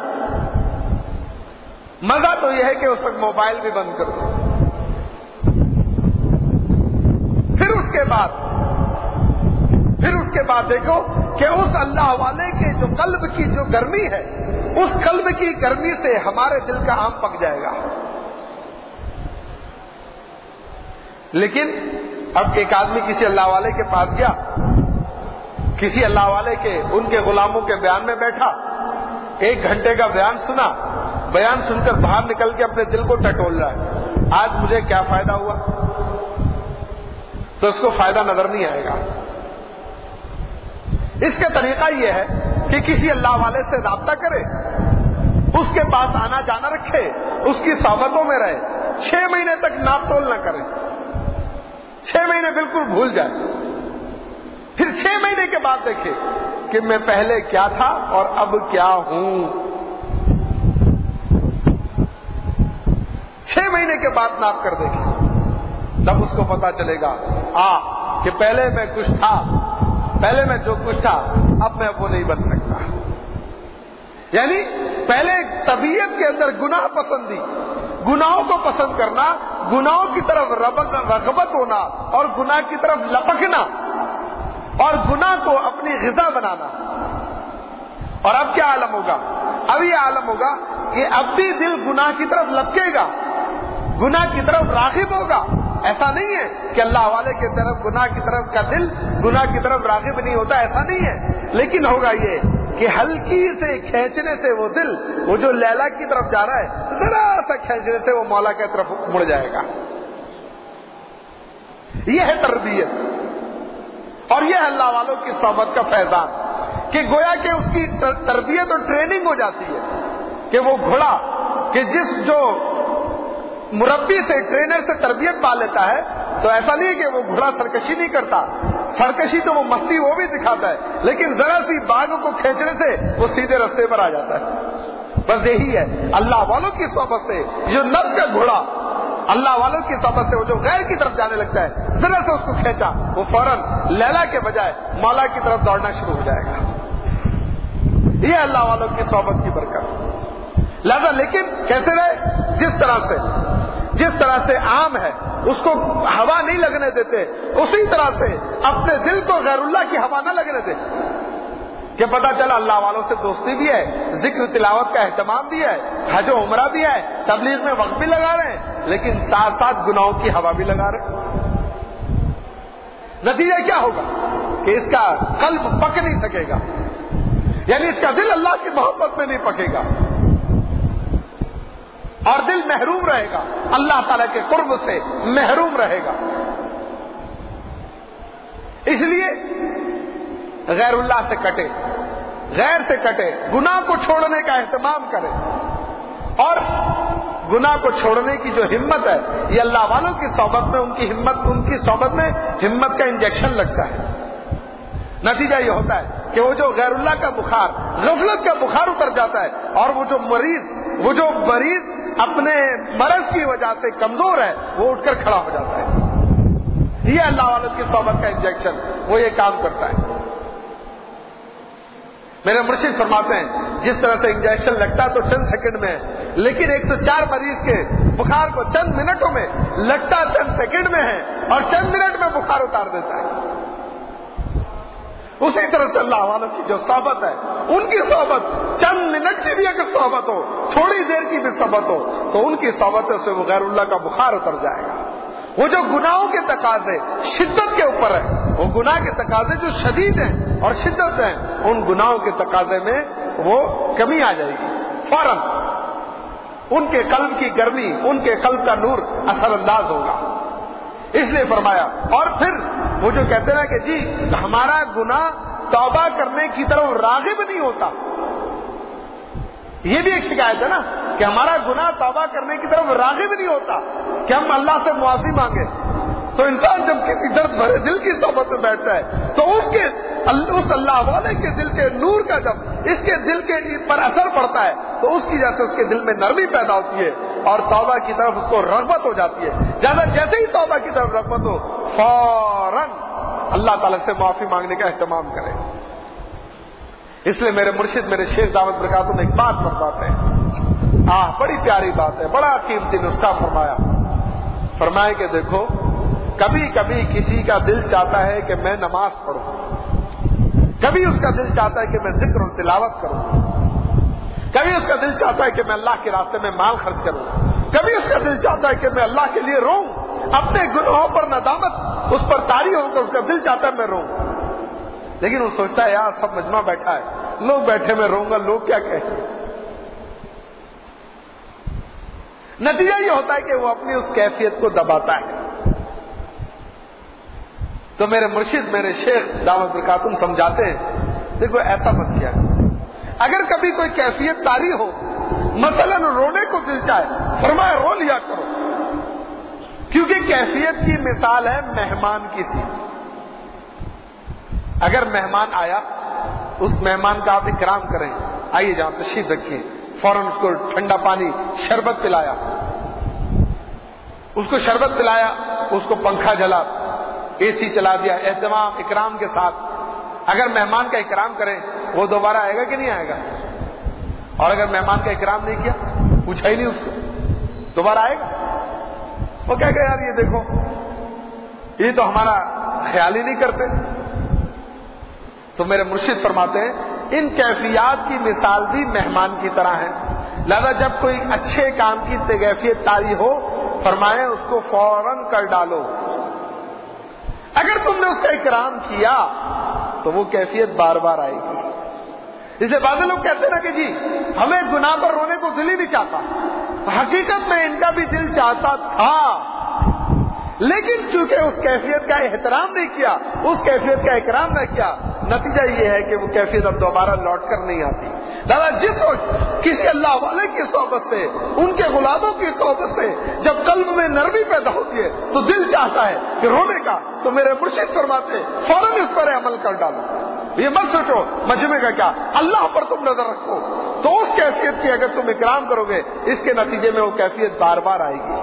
مزہ تو یہ ہے کہ اس وقت موبائل بھی بند کر دو، پھر اس کے بعد پھر اس کے بعد دیکھو کہ اس اللہ والے کے جو قلب کی جو گرمی ہے، اس قلب کی گرمی سے ہمارے دل کا آم پک جائے گا۔ لیکن اب ایک آدمی کسی اللہ والے کے پاس گیا، کسی اللہ والے کے ان کے غلاموں کے بیان میں بیٹھا، ایک گھنٹے کا بیان سنا، بیان سن کر باہر نکل کے اپنے دل کو ٹٹول رہا ہے، آج مجھے کیا فائدہ ہوا؟ تو اس کو فائدہ نظر نہیں آئے گا۔ اس کا طریقہ یہ ہے کہ کسی اللہ والے سے رابطہ کرے، اس کے پاس آنا جانا رکھے، اس کی صحبتوں میں رہے، چھ مہینے تک ناپ تول نہ کرے، چھ مہینے بالکل بھول جائے، پھر چھ مہینے کے بعد دیکھے کہ میں پہلے کیا تھا اور اب کیا ہوں۔ چھ مہینے کے بعد ناپ کر دیکھے، تب اس کو پتا چلے گا آ کہ پہلے میں کچھ تھا، پہلے میں جو کچھ تھا اب میں وہ نہیں بن سکتا۔ یعنی پہلے طبیعت کے اندر گناہ پسندی، گناہوں کو پسند کرنا، گناہوں کی طرف رغبت ہونا اور گناہ کی طرف لپکنا اور گناہ کو اپنی غذا بنانا۔ اور اب کیا عالم ہوگا؟ اب یہ عالم ہوگا کہ اب بھی دل گناہ کی طرف لپکے گا، گناہ کی طرف راغب ہوگا۔ ایسا نہیں ہے کہ اللہ والے کی طرف گناہ کی طرف کا دل گناہ کی طرف راغب نہیں ہوتا، ایسا نہیں ہے، لیکن ہوگا یہ کہ ہلکی سے کھینچنے سے وہ دل، وہ جو لیلا کی طرف جا رہا ہے، ذرا سا کھینچنے سے وہ مولا کی طرف مڑ جائے گا۔ یہ ہے تربیت، اور یہ ہے اللہ والوں کی صحبت کا فیضان، کہ گویا کہ اس کی تربیت اور ٹریننگ ہو جاتی ہے کہ وہ گھوڑا کہ جس جو مربی سے، ٹرینر سے تربیت پا لیتا ہے، تو ایسا نہیں کہ وہ گھوڑا سرکشی نہیں کرتا، سرکشی تو وہ مستی وہ بھی دکھاتا ہے، لیکن ذرا سی باغ کو کھینچنے سے وہ سیدھے رستے پر آ جاتا ہے۔ بس یہی ہے اللہ والوں کی صحبت سے جو نفس کا گھوڑا اللہ والوں کی صحبت سے وہ جو غیر کی طرف جانے لگتا ہے، ذرا سے اس کو کھینچا، وہ فوراً لیلا کے بجائے مولا کی طرف دوڑنا شروع ہو جائے گا۔ یہ اللہ والوں کی صحبت کی برکت۔ لہذا لیکن کیسے رہے؟ جس طرح سے جس طرح سے عام ہے اس کو ہوا نہیں لگنے دیتے، اسی طرح سے اپنے دل کو غیر اللہ کی ہوا نہ لگنے دے، کہ پتہ چلا اللہ والوں سے دوستی بھی ہے، ذکر تلاوت کا اہتمام بھی ہے، حج و عمرہ بھی ہے، تبلیغ میں وقت بھی لگا رہے ہیں، لیکن ساتھ ساتھ گناہوں کی ہوا بھی لگا رہے ہیں۔ نتیجہ کیا ہوگا کہ اس کا قلب پک نہیں سکے گا، یعنی اس کا دل اللہ کی محبت میں نہیں پکے گا، اور دل محروم رہے گا، اللہ تعالیٰ کے قرب سے محروم رہے گا۔ اس لیے غیر اللہ سے کٹے، غیر سے کٹے، گناہ کو چھوڑنے کا اہتمام کرے، اور گناہ کو چھوڑنے کی جو ہمت ہے یہ اللہ والوں کی صحبت میں، ان کی ہمت ان کی صحبت میں ہمت کا انجیکشن لگتا ہے۔ نتیجہ یہ ہوتا ہے کہ وہ جو غیر اللہ کا بخار، غفلت کا بخار اتر جاتا ہے، اور وہ جو مریض وہ جو مریض اپنے مرض کی وجہ سے کمزور ہے وہ اٹھ کر کھڑا ہو جاتا ہے۔ یہ اللہ والوں کی صحبت کا انجیکشن، وہ یہ کام کرتا ہے۔ میرے مرشد فرماتے ہیں جس طرح سے انجیکشن لگتا ہے تو چند سیکنڈ میں ہے، لیکن ایک سو چار مریض کے بخار کو چند منٹوں میں لگتا چند سیکنڈ میں ہے، اور چند منٹ میں بخار اتار دیتا ہے۔ اسی طرح سے اللہ والوں کی جو صحبت ہے، ان کی صحبت چند منٹ کی بھی اگر صحبت ہو، تھوڑی دیر کی بھی صحبت ہو، تو ان کی صحبتوں سے وہ غیر اللہ کا بخار اتر جائے گا۔ وہ جو گناہوں کے تقاضے شدت کے اوپر ہے، وہ گناہ کے تقاضے جو شدید ہیں اور شدت ہیں، ان گناہوں کے تقاضے میں وہ کمی آ جائے گی فوراً، ان کے قلب کی گرمی، ان کے قلب کا نور اثر انداز ہوگا۔ اس لیے فرمایا، اور پھر وہ جو کہتے ہیں کہ جی ہمارا گناہ توبہ کرنے کی طرف راغب نہیں ہوتا، یہ بھی ایک شکایت ہے نا کہ ہمارا گناہ توبہ کرنے کی طرف راغب نہیں ہوتا کہ ہم اللہ سے معافی مانگے۔ تو انسان جب کسی درد بھرے دل کی صحبت میں بیٹھتا ہے تو اس کے اس اللہ والے کے دل کے نور کا جب اس کے دل کے پر اثر پڑتا ہے تو اس کی وجہ سے اس کے دل میں نرمی پیدا ہوتی ہے اور توبہ کی طرف اس کو رغبت ہو جاتی ہے۔ زیادہ جیسے ہی توبہ کی طرف رغبت ہو، فوراً اللہ تعالیٰ سے معافی مانگنے کا اہتمام کرے۔ اس لیے میرے مرشد میرے شیخ دامت برکاتہ میں ایک بات فرماتے ہیں، آہ بڑی پیاری بات ہے، بڑا قیمتی نسخہ فرمایا فرمائے کہ دیکھو، کبھی کبھی کسی کا دل چاہتا ہے کہ میں نماز پڑھوں، کبھی اس کا دل چاہتا ہے کہ میں ذکر اور تلاوت کروں، کبھی اس کا دل چاہتا ہے کہ میں اللہ کے راستے میں مال خرچ کروں، کبھی اس کا دل چاہتا ہے کہ میں اللہ کے لیے روؤں، اپنے گناہوں پر ندامت اس پر طاری ہو کر اس کا دل چاہتا ہے میں روؤں، لیکن وہ سوچتا ہے یار سب مجمع بیٹھا ہے، لوگ بیٹھے میں روؤں گا، لوگ کیا کہیں۔ نتیجہ یہ ہوتا ہے کہ وہ اپنی اس کیفیت کو دباتا ہے۔ تو میرے مرشد میرے شیخ دامت برکاتہم سمجھاتے ہیں، دیکھو ایسا مت کیا، اگر کبھی کوئی کیفیت طاری ہو، مثلا رونے کو دل چاہے، فرمایا رو لیا کرو، کیونکہ کیفیت کی مثال ہے مہمان کی سی۔ اگر مہمان آیا، اس مہمان کا آپ اکرام کریں، آئیے جہاں تشریف رکھیے، فوراً اس کو ٹھنڈا پانی شربت پلایا، اس کو شربت پلایا، اس کو پنکھا جلا، اے سی چلا دیا، اہتمام اکرام کے ساتھ۔ اگر مہمان کا اکرام کریں وہ دوبارہ آئے گا کہ نہیں آئے گا؟ اور اگر مہمان کا اکرام نہیں کیا، پوچھا ہی نہیں اس کو، دوبارہ آئے گا؟ وہ کہے گا یار یہ دیکھو یہ تو ہمارا خیال ہی نہیں کرتے۔ تو میرے مرشد فرماتے ہیں ان کیفیات کی مثال بھی مہمان کی طرح ہے، لہذا جب کوئی اچھے کام کی کیفیت طاری ہو، فرمائے اس کو فوراً کر ڈالو۔ اگر تم نے اس کا اکرام کیا تو وہ کیفیت بار بار آئے گی۔ جسے بعض لوگ کہتے ہیں نا کہ جی ہمیں گناہ پر رونے کو دل ہی نہیں چاہتا، حقیقت میں ان کا بھی دل چاہتا تھا، لیکن چونکہ اس کیفیت کا احترام نہیں کیا، اس کیفیت کا اکرام نہ کیا، نتیجہ یہ ہے کہ وہ کیفیت اب دوبارہ لوٹ کر نہیں آتی۔ دادا جس وقت کسی اللہ والے کی صحبت سے، ان کے غلاموں کی صحبت سے جب قلب میں نرمی پیدا ہوتی ہے تو دل چاہتا ہے کہ رونے کا، تو میرے مرشد فرماتے ہیں فوراً اس پر عمل کر ڈالو۔ یہ مت سوچو مجمع کا کیا، اللہ پر تم نظر رکھو، تو اس کیفیت کی اگر تم اکرام کرو گے، اس کے نتیجے میں وہ کیفیت بار بار آئے گی۔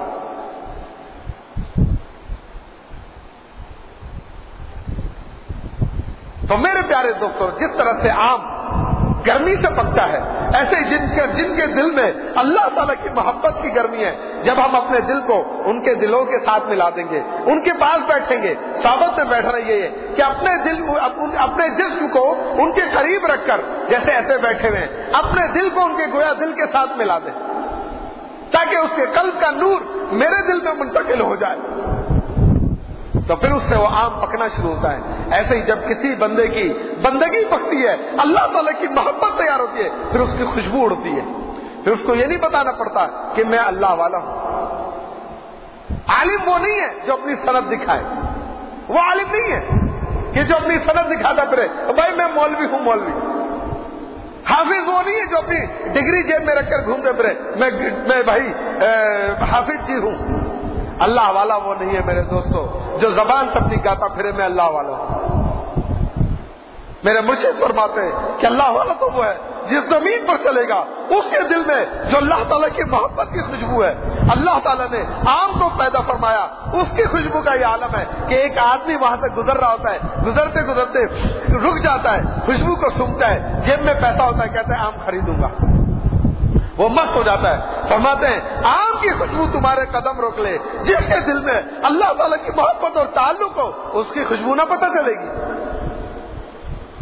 تو میرے پیارے دوستوں، جس طرح سے آم گرمی سے پکتا ہے، ایسے جن کے جن کے دل میں اللہ تعالیٰ کی محبت کی گرمی ہے، جب ہم اپنے دل کو ان کے دلوں کے ساتھ ملا دیں گے، ان کے پاس بیٹھیں گے، صحبت میں بیٹھنا یہ ہے کہ اپنے دل اپنے جسم کو ان کے قریب رکھ کر، جیسے ایسے بیٹھے ہوئے ہیں، اپنے دل کو ان کے گویا دل کے ساتھ ملا دیں، تاکہ اس کے قلب کا نور میرے دل میں منتقل ہو جائے، تو پھر اس سے وہ آم پکنا شروع ہوتا ہے۔ ایسے ہی جب کسی بندے کی بندگی پکتی ہے، اللہ تعالیٰ کی محبت تیار ہوتی ہے، پھر اس کی خوشبو اڑتی ہے، پھر اس کو یہ نہیں بتانا پڑتا کہ میں اللہ والا ہوں۔ عالم وہ نہیں ہے جو اپنی سند دکھائے، وہ عالم نہیں ہے کہ جو اپنی سند دکھاتا پھرے بھائی میں مولوی ہوں مولوی۔ حافظ وہ نہیں ہے جو اپنی ڈگری جیب میں رکھ کر گھومتے پھرے میں میں بھائی حافظ جی ہوں۔ اللہ والا وہ نہیں ہے میرے دوستو جو زبان تک نہیں گاتا پھرے میں اللہ والا ہوں۔ میرے مرشد فرماتے ہیں کہ اللہ والا تو وہ ہے جس زمین پر چلے گا اس کے دل میں جو اللہ تعالیٰ کی محبت کی خوشبو ہے۔ اللہ تعالیٰ نے آم کو پیدا فرمایا، اس کی خوشبو کا یہ عالم ہے کہ ایک آدمی وہاں سے گزر رہا ہوتا ہے، گزرتے گزرتے رک جاتا ہے، خوشبو کو سونگھتا ہے، جیب میں پیسہ ہوتا ہے، کہتا ہے آم خریدوں گا، وہ مست ہو جاتا ہے۔ فرماتے ہیں آم کی خوشبو تمہارے قدم روک لے، جس کے دل میں اللہ تعالیٰ کی محبت اور تعلق ہو، اس کی خوشبو نہ پتہ چلے گی۔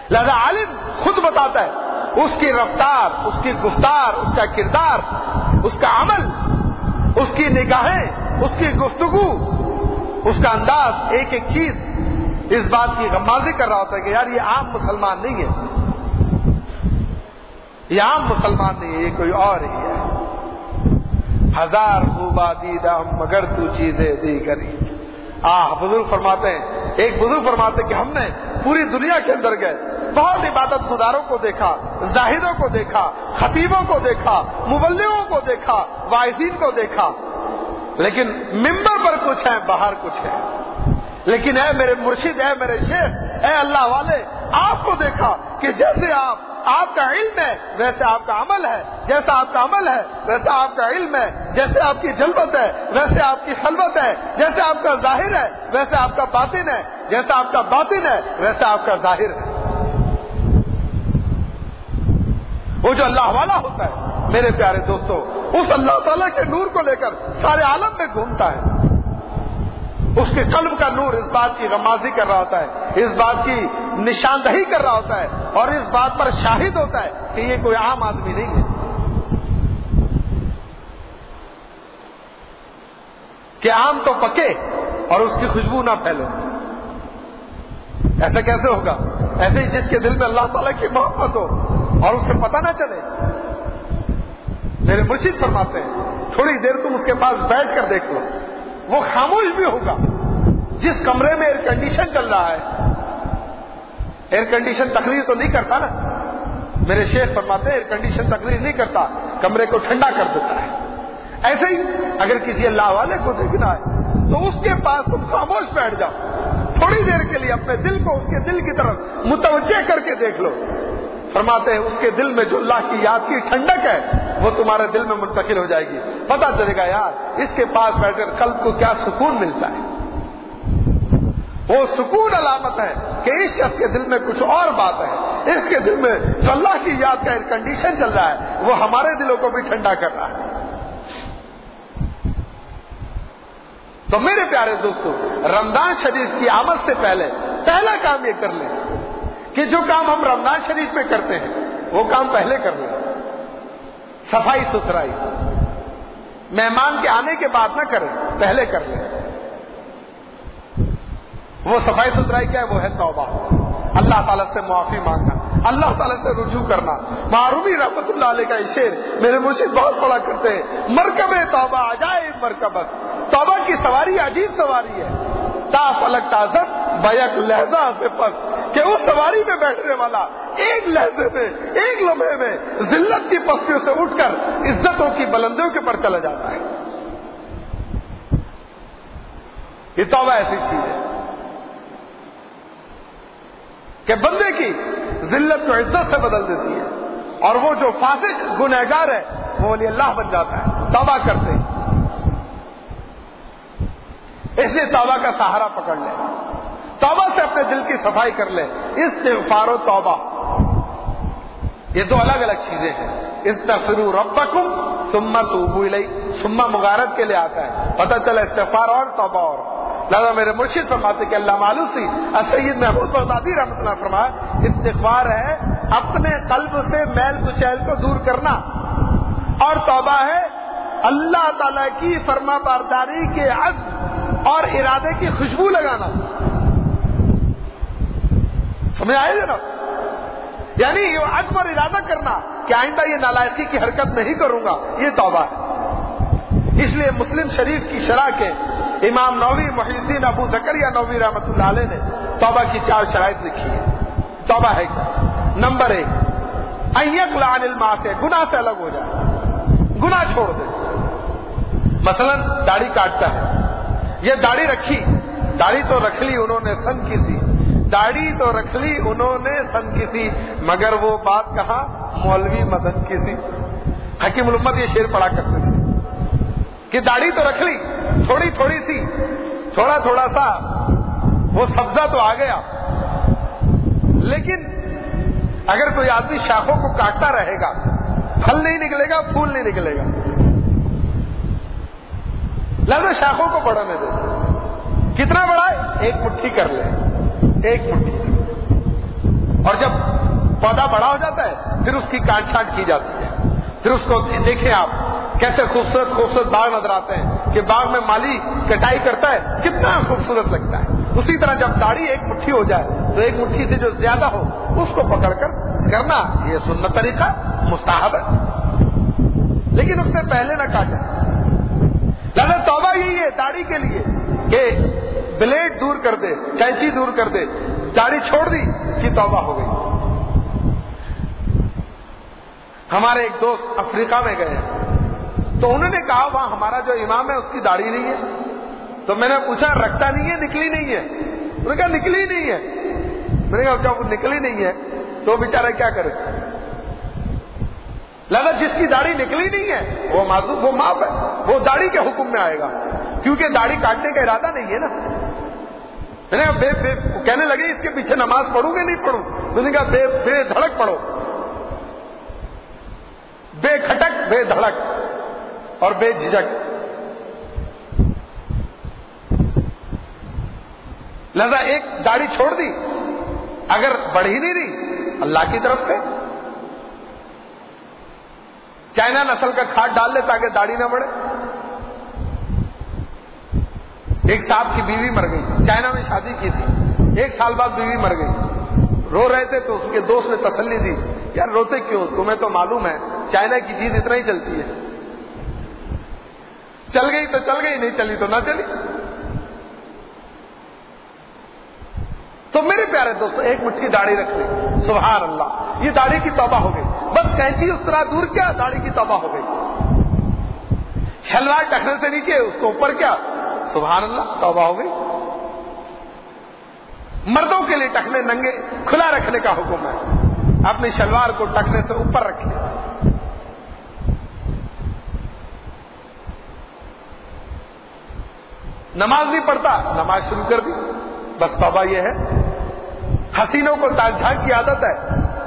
لہذا عالم خود بتاتا ہے اس کی رفتار، اس کی گفتار، اس کا کردار، اس کا عمل، اس کی نگاہیں، اس کی گفتگو، اس کا انداز، ایک ایک چیز اس بات کی غمازی کر رہا ہوتا ہے کہ یار یہ عام مسلمان نہیں ہے، یہ عام مسلمان نہیں ہے، یہ کوئی اور ہی ہے۔ ہزار خوبا دیدہ مگر تو چیزیں دیگری۔ آہ بزرگ فرماتے ہیں، ایک بزرگ فرماتے ہیں کہ ہم نے پوری دنیا کے اندر گئے، بہت عبادت گزاروں کو دیکھا، زاہدوں کو دیکھا، خطیبوں کو دیکھا، مبلغوں کو دیکھا، واعظین کو دیکھا، لیکن ممبر پر کچھ ہے، باہر کچھ ہے۔ لیکن اے میرے مرشد، اے میرے شیخ، اے اللہ والے، آپ کو دیکھا کہ جیسے آپ آپ کا علم ہے ویسے آپ کا عمل ہے، جیسا آپ کا عمل ہے ویسا آپ کا علم ہے، جیسے آپ کی جلوت ہے ویسے آپ کی خلوت ہے، جیسے آپ کا ظاہر ہے ویسے آپ کا باطن ہے، جیسا آپ کا باطن ہے ویسا آپ کا ظاہر ہے۔ وہ جو اللہ والا ہوتا ہے میرے پیارے دوستو، اس اللہ تعالیٰ کے نور کو لے کر سارے عالم میں گھومتا ہے۔ اس کے قلب کا نور اس بات کی غمازی کر رہا ہوتا ہے، اس بات کی نشاندہی کر رہا ہوتا ہے، اور اس بات پر شاہد ہوتا ہے کہ یہ کوئی عام آدمی نہیں ہے، کہ آم تو پکے اور اس کی خوشبو نہ پھیلے۔ ایسا کیسے ہوگا؟ ایسے ہی جس کے دل میں اللہ تعالیٰ کی محبت ہو اور اسے پتہ نہ چلے۔ میرے مرشد فرماتے ہیں تھوڑی دیر تم اس کے پاس بیٹھ کر دیکھ لو، وہ خاموش بھی ہوگا۔ جس کمرے میں ایئر کنڈیشن چل رہا ہے، ایئر کنڈیشن تقریر تو نہیں کرتا نا، میرے شیخ فرماتے ہیں ایئر کنڈیشن تقریر نہیں کرتا، کمرے کو ٹھنڈا کر دیتا ہے۔ ایسے ہی اگر کسی اللہ والے کو دیکھنا ہے تو اس کے پاس تم خاموش بیٹھ جاؤ، تھوڑی دیر کے لیے اپنے دل کو اس کے دل کی طرف متوجہ کر کے دیکھ لو۔ فرماتے ہیں اس کے دل میں جو اللہ کی یاد کی ٹھنڈک ہے وہ تمہارے دل میں منتقل ہو جائے گی، پتہ چلے گا یار اس کے پاس بیٹھ کر قلب کو کیا سکون ملتا ہے۔ وہ سکون علامت ہے کہ اس شخص کے دل میں کچھ اور بات ہے، اس کے دل میں جو اللہ کی یاد کا ایئر کنڈیشن چل رہا ہے وہ ہمارے دلوں کو بھی ٹھنڈا کر رہا ہے۔ تو میرے پیارے دوستو، رمضان شریف کی آمد سے پہلے پہلا کام یہ کر لیں کہ جو کام ہم رمضان شریف میں کرتے ہیں وہ کام پہلے کر لیں۔ صفائی ستھرائی مہمان کے آنے کے بعد نہ کریں، پہلے کر لیں۔ وہ صفائی ستھرائی کیا ہے؟ وہ ہے توبہ، اللہ تعالیٰ سے معافی مانگنا، اللہ تعالیٰ سے رجوع کرنا۔ معرومی رحمت اللہ علیہ کا شعر میرے مرشد بہت پڑھا کرتے ہیں، مرکب توبہ عجائب مرکبت، توبہ کی سواری عجیب سواری ہے، تا فلک تازت بیک لہجہ سے پس، کہ اس سواری میں بیٹھنے والا ایک لہجے میں، ایک لمحے میں ذلت کی پستیوں سے اٹھ کر عزتوں کی بلندیوں کے پر چلا جاتا ہے۔ یہ توبہ ایسی چیز ہے کہ بندے کی ذلت کو عزت سے بدل دیتی ہے، اور وہ جو فاسق گنہگار ہے وہ ولی اللہ بن جاتا ہے توبہ کرتے ہیں۔ اس لیے توبہ کا سہارا پکڑ لیں، توبہ سے اپنے دل کی صفائی کر لیں۔ استغفار و توبہ یہ دو الگ الگ چیزیں ہیں۔ استغفروا ربکم ثم توبوا الیہ، ثم مغارت کے لیے آتا ہے، پتہ چلا استغفار اور توبہ اور۔ لہذا میرے مرشد فرماتے کہ اللہ معلوسی سید محمود بغدادی رحمۃ اللہ فرمایا استغفار ہے اپنے قلب سے میل کچیل کو دور کرنا، اور توبہ ہے اللہ تعالی کی فرما برداری کے عزم اور ارادے کی خوشبو لگانا۔ سمجھ آئے جناب؟ یعنی یہ عزم اور ارادہ کرنا کہ آئندہ یہ نالائقی کی حرکت نہیں کروں گا، یہ توبہ ہے۔ اس لیے مسلم شریف کی شرح کے امام نووی محی الدین ابو زکریا نووی رحمۃ اللہ علیہ نے توبہ کی چار شرائط لکھی ہے۔ توبہ ہے کیا؟ نمبر ایک، ان یقلع عن المعاصی، گناہ سے الگ ہو جائے، گناہ چھوڑ دے۔ مثلا داڑھی کاٹتا ہے، یہ داڑھی رکھی، داڑھی تو رکھ لی انہوں نے سن کسی، داڑھی تو رکھ لی انہوں نے سن کسی، مگر وہ بات کہاں مولوی مدن کسی۔ حکیم الامت یہ شعر پڑھا کرتے تھے کہ داڑھی تو رکھ لی، تھوڑی تھوڑی سی، تھوڑا تھوڑا سا وہ سبزہ تو آ گیا، لیکن اگر کوئی آدمی شاخوں کو کاٹتا رہے گا پھل نہیں نکلے گا، پھول نہیں نکلے گا۔ لہذا شاخوں کو بڑھانے دے، کتنا بڑھائے؟ ایک مٹھی کر لے، ایک مٹھی، اور جب پودا بڑا ہو جاتا ہے پھر اس کی کاٹ چھانٹ کی جاتی ہے. پھر اس کو دیکھیں آپ کیسے خوبصورت خوبصورت باغ نظر آتے ہیں کہ باغ میں مالی کٹائی کرتا ہے, کتنا خوبصورت لگتا ہے. اسی طرح جب داڑھی ایک مٹھی ہو جائے تو ایک مٹھی سے جو زیادہ ہو اس کو پکڑ کر کرنا یہ سنت طریقہ مستحب ہے, لیکن اس نے پہلے نہ کاٹا. لہذا توبہ یہی ہے داڑھی کے لیے کہ بلیڈ دور کر دے, کینچی دور کر دے, داڑھی چھوڑ دی, اس کی توبہ ہو گئی. ہمارے ایک دوست افریقہ میں گئے تو انہوں نے کہا وہاں ہمارا جو امام ہے اس کی داڑھی نہیں ہے. تو میں نے پوچھا رکھتا نہیں ہے, نکلی نہیں ہے؟ انہوں نے کہا نکلی نہیں ہے. میں نے کہا جب وہ نکلی نہیں ہے تو بیچارہ کیا کرے؟ لہذا جس کی داڑھی نکلی نہیں ہے وہ معذور, وہ معاف ہے, وہ داڑھی کے حکم میں آئے گا, کیونکہ داڑھی کاٹنے کا ارادہ نہیں ہے نا. میں نے کہا بے بے کہنے لگے اس کے پیچھے نماز پڑھوں گے نہیں پڑھوں؟ میں نے کہا بے بے دھڑک پڑھو, بے کھٹک بے دھڑک اور بے جھجک. لہذا ایک داڑھی چھوڑ دی, اگر بڑھ ہی نہیں رہی اللہ کی طرف سے چائنا نسل کا کھاد ڈال لے تاکہ داڑھی نہ بڑھے. ایک صاحب کی بیوی مر گئی, چائنا میں شادی کی تھی, ایک سال بعد بیوی مر گئی, رو رہے تھے تو اس کے دوست نے تسلی دی, یار روتے کیوں, تمہیں تو معلوم ہے چائنا کی چیز اتنا ہی چلتی ہے, چل گئی تو چل گئی, نہیں چلی تو نہ چلی. تو میرے پیارے دوستو ایک مٹھی داڑھی رکھ لی, سبحان اللہ, یہ داڑھی کی توبہ ہو گئی. بس کینچی اس طرح دور کیا, داڑھی کی توبہ ہو گئی. شلوار ٹخنے سے نیچے اس کو اوپر کیا, سبحان اللہ, توبہ ہو گئی. مردوں کے لیے ٹخنے ننگے کھلا رکھنے کا حکم ہے, اپنی شلوار کو ٹخنے سے اوپر رکھیں. نماز نہیں پڑھتا, نماز شروع کر دی, بس توبہ یہ ہے. حسینوں کو تاک جھانک کی عادت ہے,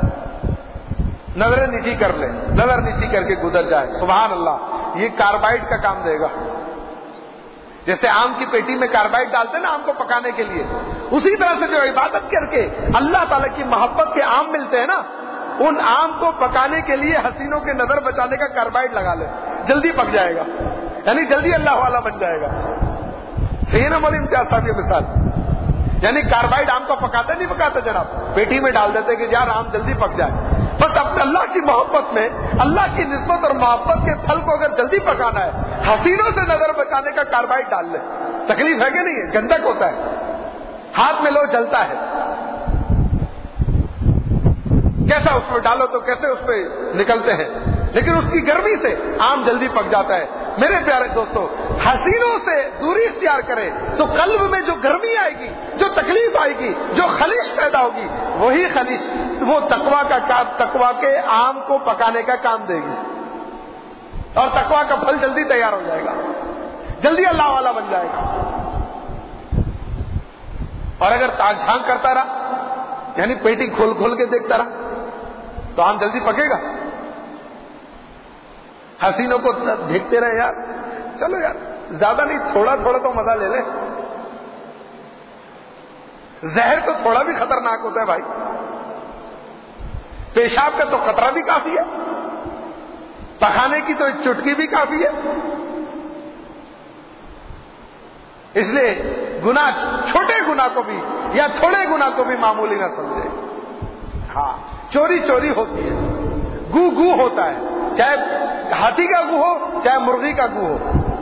نظریں نیچی کر لے, نظر نیچی کر کے گزر جائے, سبحان اللہ, یہ کاربائڈ کا کام دے گا. جیسے آم کی پیٹی میں کاربائڈ ڈالتے ہیں نا آم کو پکانے کے لیے, اسی طرح سے جو عبادت کر کے اللہ تعالیٰ کی محبت کے آم ملتے ہیں نا, ان آم کو پکانے کے لیے حسینوں کے نظر بچانے کا کاربائڈ لگا لے, جلدی پک جائے گا, یعنی جلدی اللہ والا بن جائے گا. صحیح نا مولی امتیاز صاحب یہ مثال, یعنی کاربائڈ آم کو پکاتے نہیں پکاتے جناب, پیٹی میں ڈال دیتے کہ یار آم جلدی پک جائے. بس اب اللہ کی محبت میں اللہ کی نسبت اور محبت کے پھل کو اگر جلدی پکانا ہے, حسینوں سے نظر بچانے کا کاربائڈ ڈال لے. تکلیف ہے کہ نہیں ہے, گندک ہوتا ہے, ہاتھ میں لو جلتا ہے, کیسا اس میں ڈالو تو کیسے اس پہ نکلتے ہیں, لیکن اس کی گرمی سے آم جلدی پک جاتا ہے. میرے پیارے دوستو, حسینوں سے دوری اختیار کرے تو قلب میں جو گرمی آئے گی, جو تکلیف آئے گی, جو خلیش پیدا ہوگی, وہی خلیش وہ تقویٰ کا کام, تقویٰ کے آم کو پکانے کا کام دے گی, اور تقویٰ کا پھل جلدی تیار ہو جائے گا, جلدی اللہ والا بن جائے گا. اور اگر تاک جھانک کرتا رہا, یعنی پیٹی کھول کھول کے دیکھتا رہا, تو آم جلدی پکے گا. حسینوں کو دیکھتے رہے, یار چلو یار زیادہ نہیں, تھوڑا تھوڑا تو مزہ لے لے. زہر تو تھوڑا بھی خطرناک ہوتا ہے بھائی, پیشاب کا تو خطرہ بھی کافی ہے, پکانے کی تو ایک چٹکی بھی کافی ہے. اس لیے گناہ, چھوٹے گناہ کو بھی یا تھوڑے گناہ کو بھی معمولی نہ سمجھے. ہاں چوری چوری ہوتی ہے, گو گو ہوتا ہے, چاہے ہاتھی کا گو ہو چاہے مرغی کا گو ہو,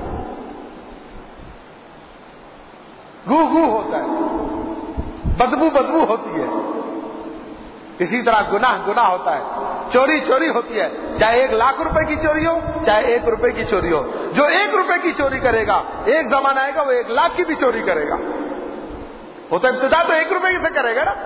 گو گو ہوتا ہے, بدبو بدبو ہوتی ہے. اسی طرح گناہ گناہ ہوتا ہے, چوری چوری ہوتی ہے, چاہے ایک لاکھ روپے کی چوری ہو چاہے ایک روپے کی چوری ہو. جو ایک روپے کی چوری کرے گا ایک زمانہ آئے گا وہ ایک لاکھ کی بھی چوری کرے گا. وہ تو ابتدا تو ایک روپے سے کرے گا نا.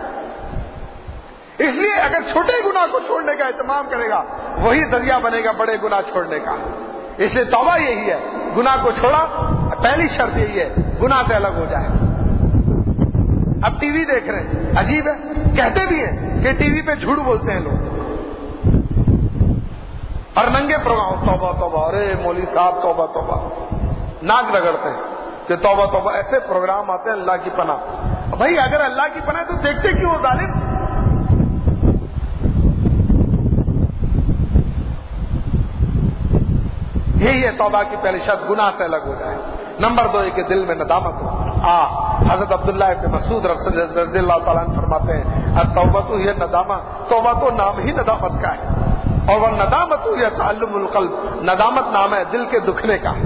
اس لیے اگر چھوٹے گناہ کو چھوڑنے کا اہتمام کرے گا وہی ذریعہ بنے گا بڑے گناہ چھوڑنے کا. اس لیے توبہ یہی ہے, گناہ کو چھوڑا, پہلی شرط یہی ہے گناہ سے الگ ہو جائے. اب ٹی وی دیکھ رہے ہیں, عجیب ہے, کہتے بھی ہیں کہ ٹی وی پہ جھوٹ بولتے ہیں لوگ, اور ننگے پروگرام, توبہ توبہ, ارے مولوی صاحب توبہ توبہ, ناک رگڑتے ہیں کہ توبہ توبہ. ایسے پروگرام آتے ہیں اللہ کی پناہ. بھائی اگر اللہ کی پناہ تو دیکھتے کیوں ہو ظالم؟ یہی ہے توبہ کی پہلی شرط، گناہ سے الگ ہو جائے۔ نمبر دو، کہ دل میں ندامت ہو۔ آ حضرت عبداللہ ابن مسعود رضی اللہ تعالیٰ عنہ فرماتے ہیں التوبۃ ہی ندامہ، توبہ تو نام ہی ندامت کا ہے، اور وہ ندامت ہی تعلم القلب، ندامت نام ہے دل کے دکھنے کا۔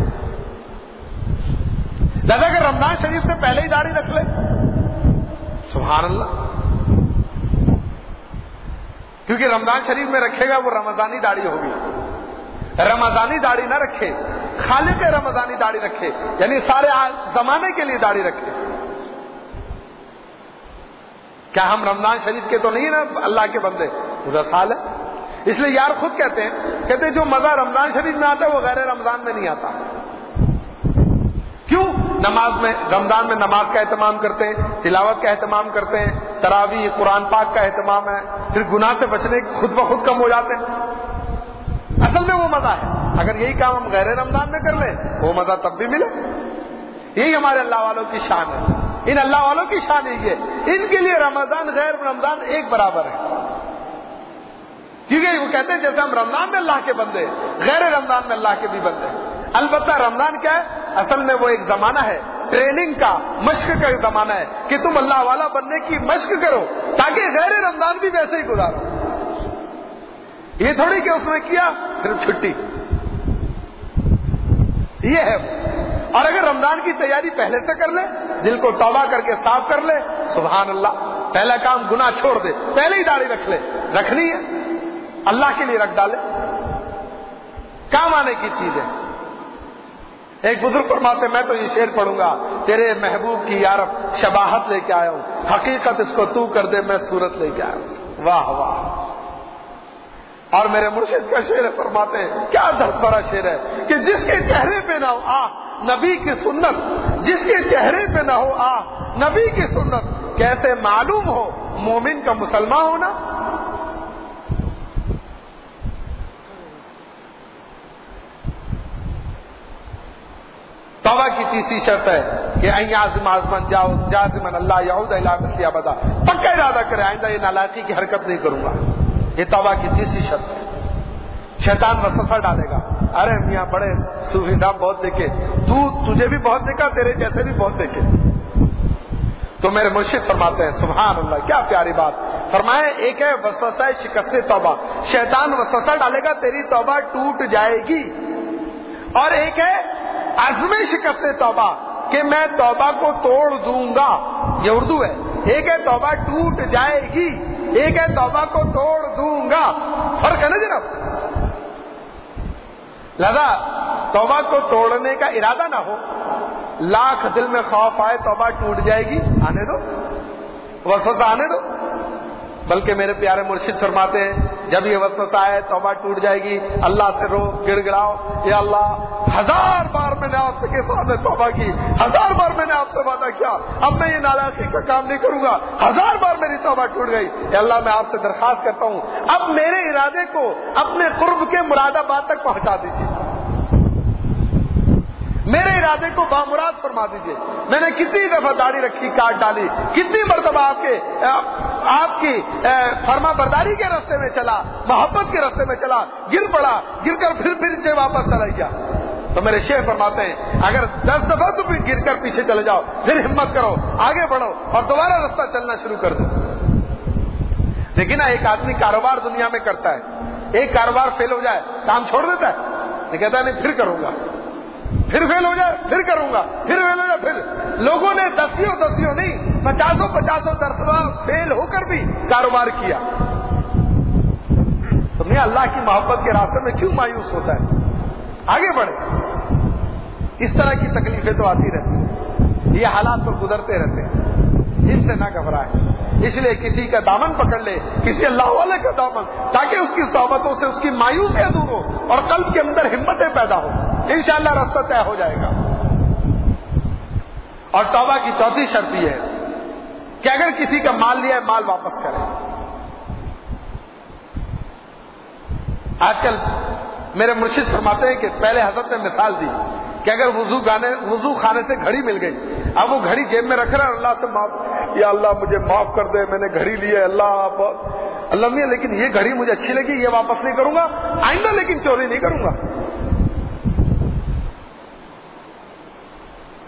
لہذا اگر رمضان شریف سے پہلے ہی داڑھی رکھ لے، سبحان اللہ، کیونکہ رمضان شریف میں رکھے گا وہ رمضانی داڑھی ہوگی۔ رمضانی داڑھی نہ رکھے، خالق رمضانی داڑھی رکھے، یعنی سارے زمانے کے لیے داڑھی رکھے۔ کیا ہم رمضان شریف کے تو نہیں نا اللہ کے بندے؟ پورا سال ہے۔ اس لیے یار خود کہتے ہیں کہتے ہیں جو مزہ رمضان شریف میں آتا ہے وہ غیر رمضان میں نہیں آتا۔ کیوں؟ نماز میں، رمضان میں نماز کا اہتمام کرتے ہیں، تلاوت کا اہتمام کرتے ہیں، تراویح قرآن پاک کا اہتمام ہے، پھر گناہ سے بچنے خود بخود کم ہو جاتے ہیں۔ اصل میں وہ مزہ ہے، اگر یہی کام ہم غیر رمضان میں کر لیں وہ مزہ تب بھی ملے۔ یہی ہمارے اللہ والوں کی شان ہے، ان اللہ والوں کی شان یہی ہے، ان کے لیے رمضان غیر رمضان ایک برابر ہے، کیونکہ وہ کہتے ہیں جیسے ہم رمضان میں اللہ کے بندے، غیر رمضان میں اللہ کے بھی بندے۔ البتہ رمضان کیا ہے؟ اصل میں وہ ایک زمانہ ہے ٹریننگ کا، مشق کا ایک زمانہ ہے کہ تم اللہ والا بننے کی مشق کرو تاکہ غیر رمضان بھی ویسے ہی گزارو۔ یہ تھوڑی کہ اس نے کیا پھر چھٹی، یہ ہے۔ اور اگر رمضان کی تیاری پہلے سے کر لے، دل کو توبہ کر کے صاف کر لے، سبحان اللہ، پہلا کام گناہ چھوڑ دے، پہلے ہی داڑھی رکھ لے، رکھنی ہے اللہ کے لیے رکھ ڈالے، کام آنے کی چیز ہے۔ ایک بزرگ فرماتے میں تو یہ شعر پڑھوں گا، تیرے محبوب کی یارب شباہت لے کے آیا ہوں، حقیقت اس کو تو کر دے میں صورت لے کے آیا ہوں۔ واہ واہ۔ اور میرے مرشد کا شعر فرماتے ہیں، کیا درد بھرا شعر ہے کہ جس کے چہرے پہ نہ ہو آ نبی کی سنت، جس کے چہرے پہ نہ ہو آ نبی کی سنت، کیسے معلوم ہو مومن کا مسلمان ہونا۔ توبہ کی تیسری شرط ہے کہ عازم عازمن جاؤ جازمن اللہ یعود الی مثلی ابدا، پکا ارادہ کرے آئندہ یہ نالاقی کی حرکت نہیں کروں گا۔ یہ توبہ کی تیسری شرط ہے۔ شیطان وسوسہ ڈالے گا، ارے میاں بڑے صوفی صاحب بہت دیکھے، تو تجھے بھی بہت دیکھا، تیرے جیسے بھی بہت دیکھے۔ تو میرے مرشد فرماتے ہیں سبحان اللہ، کیا پیاری بات فرمائے، ایک ہے وسوسہ شکست توبہ، شیطان وسوسہ ڈالے گا تیری توبہ ٹوٹ جائے گی، اور ایک ہے عزم شکست توبہ کہ میں توبہ کو توڑ دوں گا، یہ اردو ہے۔ ایک ہے توبہ ٹوٹ جائے گی، ایک ہے توبہ کو توڑ دوں گا، فرق ہے نا جناب۔ لہذا توبہ کو توڑنے کا ارادہ نہ ہو، لاکھ دل میں خوف آئے توبہ ٹوٹ جائے گی، آنے دو، وسوسہ آنے دو۔ بلکہ میرے پیارے مرشد فرماتے ہیں جب یہ وسوسہ آئے توبہ ٹوٹ جائے گی، اللہ سے رو گڑ گڑاؤ، یا اللہ ہزار بار میں نے آپ کے سامنے توبہ کی، ہزار بار میں نے آپ سے وعدہ کیا، اب میں یہ نالاقی کا کام نہیں کروں گا، ہزار بار میری توبہ ٹوٹ گئی، یا اللہ میں آپ سے درخواست کرتا ہوں اب میرے ارادے کو اپنے قرب کے مراد آباد تک پہنچا دیجیے، میرے ارادے کو بامراد فرما دیجیے۔ میں نے کتنی دفعہ داڑھی رکھی، کاٹ ڈالی، کتنی مرتبہ آپ کے آپ کی فرما برداری کے راستے میں چلا، محبت کے راستے میں چلا، گر پڑا، گر کر پھر پھر سے واپس چلا گیا۔ تو میرے شیخ فرماتے ہیں اگر دس دفعہ تو بھی گر کر پیچھے چلے جاؤ، پھر ہمت کرو، آگے بڑھو اور دوبارہ راستہ چلنا شروع کر دو۔ لیکن ایک آدمی کاروبار دنیا میں کرتا ہے، ایک کاروبار فیل ہو جائے کام چھوڑ دیتا ہے، یہ کہتا ہے نہیں پھر کروں گا، پھر فیل ہو جائے پھر کروں گا، پھر فیل ہو جائے پھر۔ لوگوں نے دسیوں دسیوں نہیں پچاسوں پچاسوں درجہ فیل ہو کر بھی کاروبار کیا۔ تو میں اللہ کی محبت کے راستے میں کیوں مایوس ہوتا ہے؟ آگے بڑھے۔ اس طرح کی تکلیفیں تو آتی رہتی، یہ حالات تو گزرتے رہتے ہیں، اس سے نہ گھبرائے۔ اس لیے کسی کا دامن پکڑ لے، کسی اللہ والے کا دامن، تاکہ اس کی صحبتوں سے اس کی مایوسیاں دور ہو اور قلب کے اندر ہمتیں پیدا ہو، انشاءاللہ راستہ طے ہو جائے گا۔ اور توبہ کی چوتھی شرط یہ ہے کہ اگر کسی کا مال لیا ہے مال واپس کرے۔ آج کل میرے مرشد فرماتے ہیں کہ پہلے حضرت نے مثال دی کہ اگر وضو گانے وضو خانے سے گھڑی مل گئی، اب وہ گھڑی جیب میں رکھ رہا ہے، اللہ سے معاف، یا اللہ مجھے معاف کر دے، میں نے گھڑی لی ہے، اللہ اللہ میاں لیکن یہ گھڑی مجھے اچھی لگی، یہ واپس نہیں کروں گا آئندہ، لیکن چوری نہیں کروں گا۔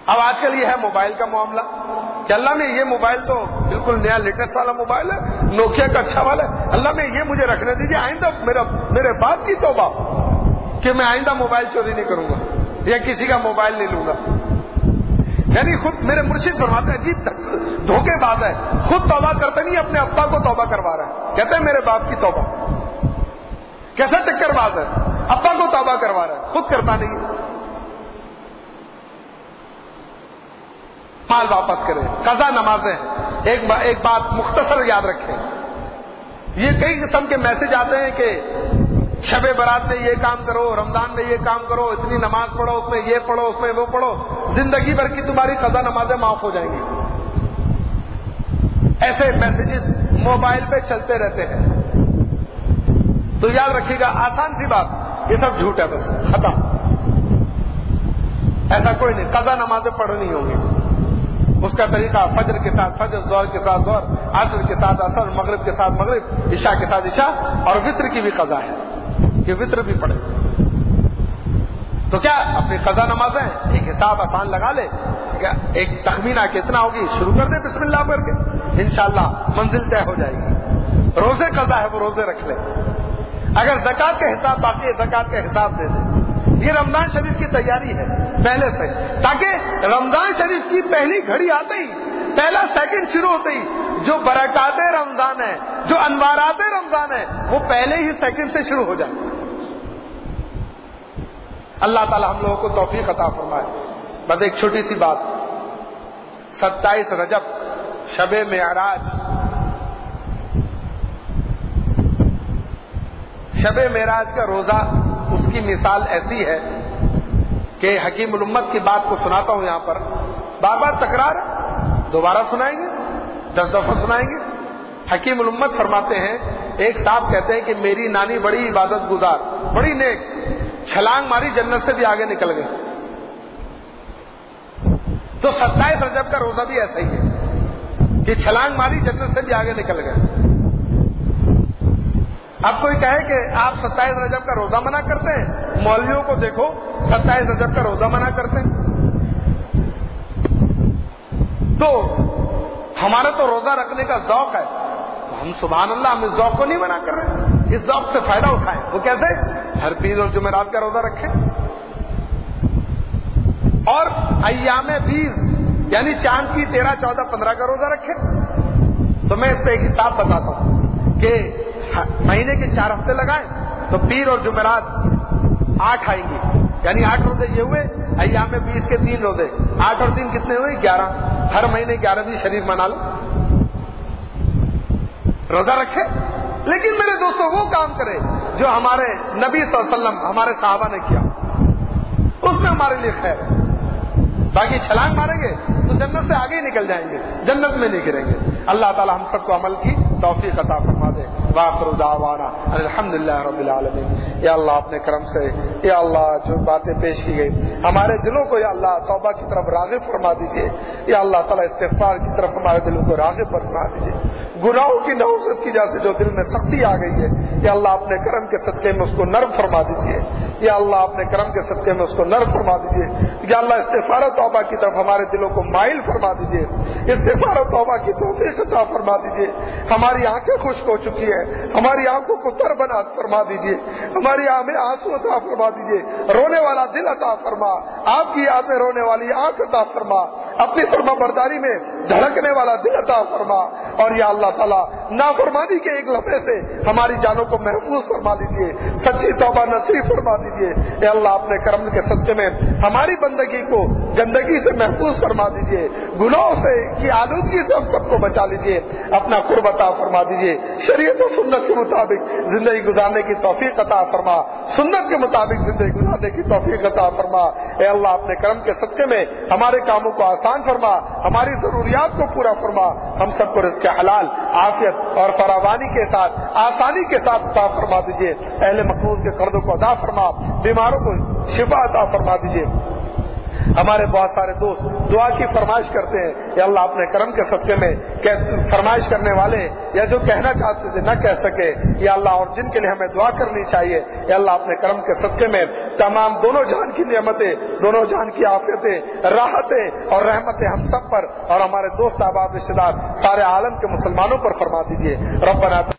اب آج کل یہ ہے موبائل کا معاملہ کہ اللہ میں یہ موبائل تو بالکل نیا لیٹسٹ والا موبائل ہے، نوکیا کا اچھا والا ہے، اللہ میں یہ مجھے رکھنے دیجیے، آئندہ میرا میرے باپ کی توبہ کہ میں آئندہ موبائل چوری نہیں کروں گا یا کسی کا موبائل نہیں لوں گا۔ یعنی خود میرے مرشد فرماتے ہیں عجیب دھوکے باز ہے، خود توبہ کرتے نہیں اپنے ابا کو توبہ کروا رہا ہے، کہتے ہیں میرے باپ کی توبہ۔ کیسا چکر باز ہے، ابا کو توبہ کروا رہا ہے، خود کرتا نہیں ہے۔ مال واپس کریں، قضا نمازیں۔ ایک با ایک بات مختصر یاد رکھیں، یہ کئی قسم کے میسج آتے ہیں کہ شب برات میں یہ کام کرو، رمضان میں یہ کام کرو، اتنی نماز پڑھو، اس میں یہ پڑھو، اس میں وہ پڑھو، زندگی بھر کی تمہاری قضا نمازیں معاف ہو جائیں گی۔ ایسے میسیجز موبائل پہ چلتے رہتے ہیں، تو یاد رکھیے گا آسان سی بات، یہ سب جھوٹ ہے، بس ختم۔ ایسا کوئی نہیں، قضا نمازیں پڑھنی ہوں گی۔ اس کا طریقہ فجر کے ساتھ فجر، ظہر کے ساتھ ظہر، عصر کے ساتھ عصر، مغرب کے ساتھ مغرب، عشاء کے ساتھ عشاء، اور وطر کی بھی قضا ہے کہ وطر بھی پڑھے۔ تو کیا اپنی قضا نمازیں ایک حساب آسان لگا لے، کیا ایک تخمینہ کتنا ہوگی، شروع کر دے بسم اللہ کر کے، انشاءاللہ منزل طے ہو جائے گی۔ روزے قضا ہے وہ روزے رکھ لے، اگر زکات کا حساب باقی ہے زکات کا حساب دے دے۔ یہ رمضان شریف کی تیاری ہے پہلے سے، تاکہ رمضان شریف کی پہلی گھڑی آتے ہی، پہلا سیکنڈ شروع ہوتے ہی جو برکات رمضان ہے، جو انوارات رمضان ہے، وہ پہلے ہی سیکنڈ سے شروع ہو جائے۔ اللہ تعالی ہم لوگوں کو توفیق عطا فرمائے۔ بس ایک چھوٹی سی بات، ستائیس رجب شب معراج، شب معراج کا روزہ، اس کی مثال ایسی ہے کہ حکیم الامت کی بات کو سناتا ہوں یہاں پر، بار بار تکرار، دوبارہ سنائیں گے، دس دفعہ سنائیں گے۔ حکیم الامت فرماتے ہیں، ایک صاحب کہتے ہیں کہ میری نانی بڑی عبادت گزار، بڑی نیک، چھلانگ ماری جنت سے بھی آگے نکل گئی۔ تو ستائیس رجب کا روزہ بھی ایسا ہی ہے کہ چھلانگ ماری جنت سے بھی آگے نکل گئے۔ اب کوئی کہے کہ آپ ستائیس رجب کا روزہ منع کرتے ہیں، مولویوں کو دیکھو ستائیس رجب کا روزہ منع کرتے ہیں، تو ہمارا تو روزہ رکھنے کا ذوق ہے، ہم سبحان اللہ ہم اس ذوق کو نہیں منع کر رہے، اس ذوق سے فائدہ اٹھائیں۔ وہ کیسے؟ ہر پیر اور جمعرات کا روزہ رکھیں، اور ایام بیس یعنی چاند کی تیرہ چودہ پندرہ کا روزہ رکھیں۔ تو میں اس پہ ایک حساب بتاتا ہوں کہ مہینے کے چار ہفتے لگائیں تو پیر اور جمعرات آٹھ آئیں گے، یعنی آٹھ روزے یہ ہوئے، ایام بیس کے تین روزے، آٹھ اور تین کتنے ہوئے؟ گیارہ۔ ہر مہینے گیارہ بھی شریف منا لو، روزہ رکھے۔ لیکن میرے دوستوں وہ کام کرے جو ہمارے نبی صلی اللہ علیہ وسلم، ہمارے صحابہ نے کیا، اس میں ہمارے لیے خیر ہے۔ باقی چھلانگ ماریں گے تو جنت سے آگے ہی نکل جائیں گے، جنت میں نہیں گریں گے۔ اللہ تعالی ہم سب کو عمل کی توفیق عطا فرما دے۔ وآخر دعوانا الحمدللہ رب العالمین۔ یا اللہ اپنے کرم سے، یا اللہ جو باتیں پیش کی گئی ہمارے دلوں کو یا اللہ توبہ کی طرف راغب فرما دیجیے، یا اللہ تعالی استغفار کی طرف ہمارے دلوں کو راغب فرما دیجیے۔ گناہوں کی نحوست کی وجہ سے جو دل میں سختی آ گئی ہے، یا اللہ اپنے کرم کے صدقے میں اس کو نرم فرما دیجیے، یا اللہ اپنے کرم کے صدقے میں اس کو نرم فرما دیجیے، یا اللہ استغفار و توبہ کی طرف ہمارے دلوں کو مائل فرما دیجیے، استغفار و توبہ کی توفیق عطا فرما دیجیے۔ ہماری آنکھیں خشک ہو چکی ہیں، ہماری آنکھوں کو تر بنا فرما دیجیے، ہماری آنکھیں آنسو عطا فرما دیجیے، رونے والا دل عطا فرما، آپ کی یاد میں رونے والی آنکھ عطا فرما، اپنی فرما برداری میں دھڑکنے والا دل عطا فرما، اور یا اللہ تعالیٰ نافرمانی کے ایک لمحے سے ہماری جانوں کو محفوظ فرما دیجیے، سچی توبہ نصیب فرما دیجیے۔ اے اللہ اپنے کرم کے صدقے میں ہماری بندگی کو گندگی سے محفوظ فرما دیجیے، گناہوں سے کی آلودگی سے ہم سب کو بچا لیجیے، اپنا قرب عطا فرما دیجیے، شریعت و سنت کے مطابق زندگی گزارنے کی توفیق عطا فرما، سنت کے مطابق زندگی گزارنے کی توفیق عطا فرما۔ اے اللہ اپنے کرم کے صدقے میں ہمارے کاموں کو آسان فرما، ہماری ضروریات کو پورا فرما، ہم سب کو رزق حلال، عافیت اور فراوانی کے ساتھ، آسانی کے ساتھ عطا فرما دیجیے۔ اہل مقروض کے قرضوں کو ادا فرما، بیماروں کو شفا عطا فرما دیجیے، ہمارے بہت سارے دوست دعا کی فرمائش کرتے ہیں، یا اللہ اپنے کرم کے صدقے میں فرمائش کرنے والے یا جو کہنا چاہتے تھے نہ کہہ سکے، یا اللہ اور جن کے لیے ہمیں دعا کرنی چاہیے، یا اللہ اپنے کرم کے صدقے میں تمام دونوں جہان کی نعمتیں، دونوں جہان کی عافیتیں، راحتیں اور رحمتیں ہم سب پر اور ہمارے دوست احباب رشتہ دار سارے عالم کے مسلمانوں پر فرما دیجیے۔ ربنا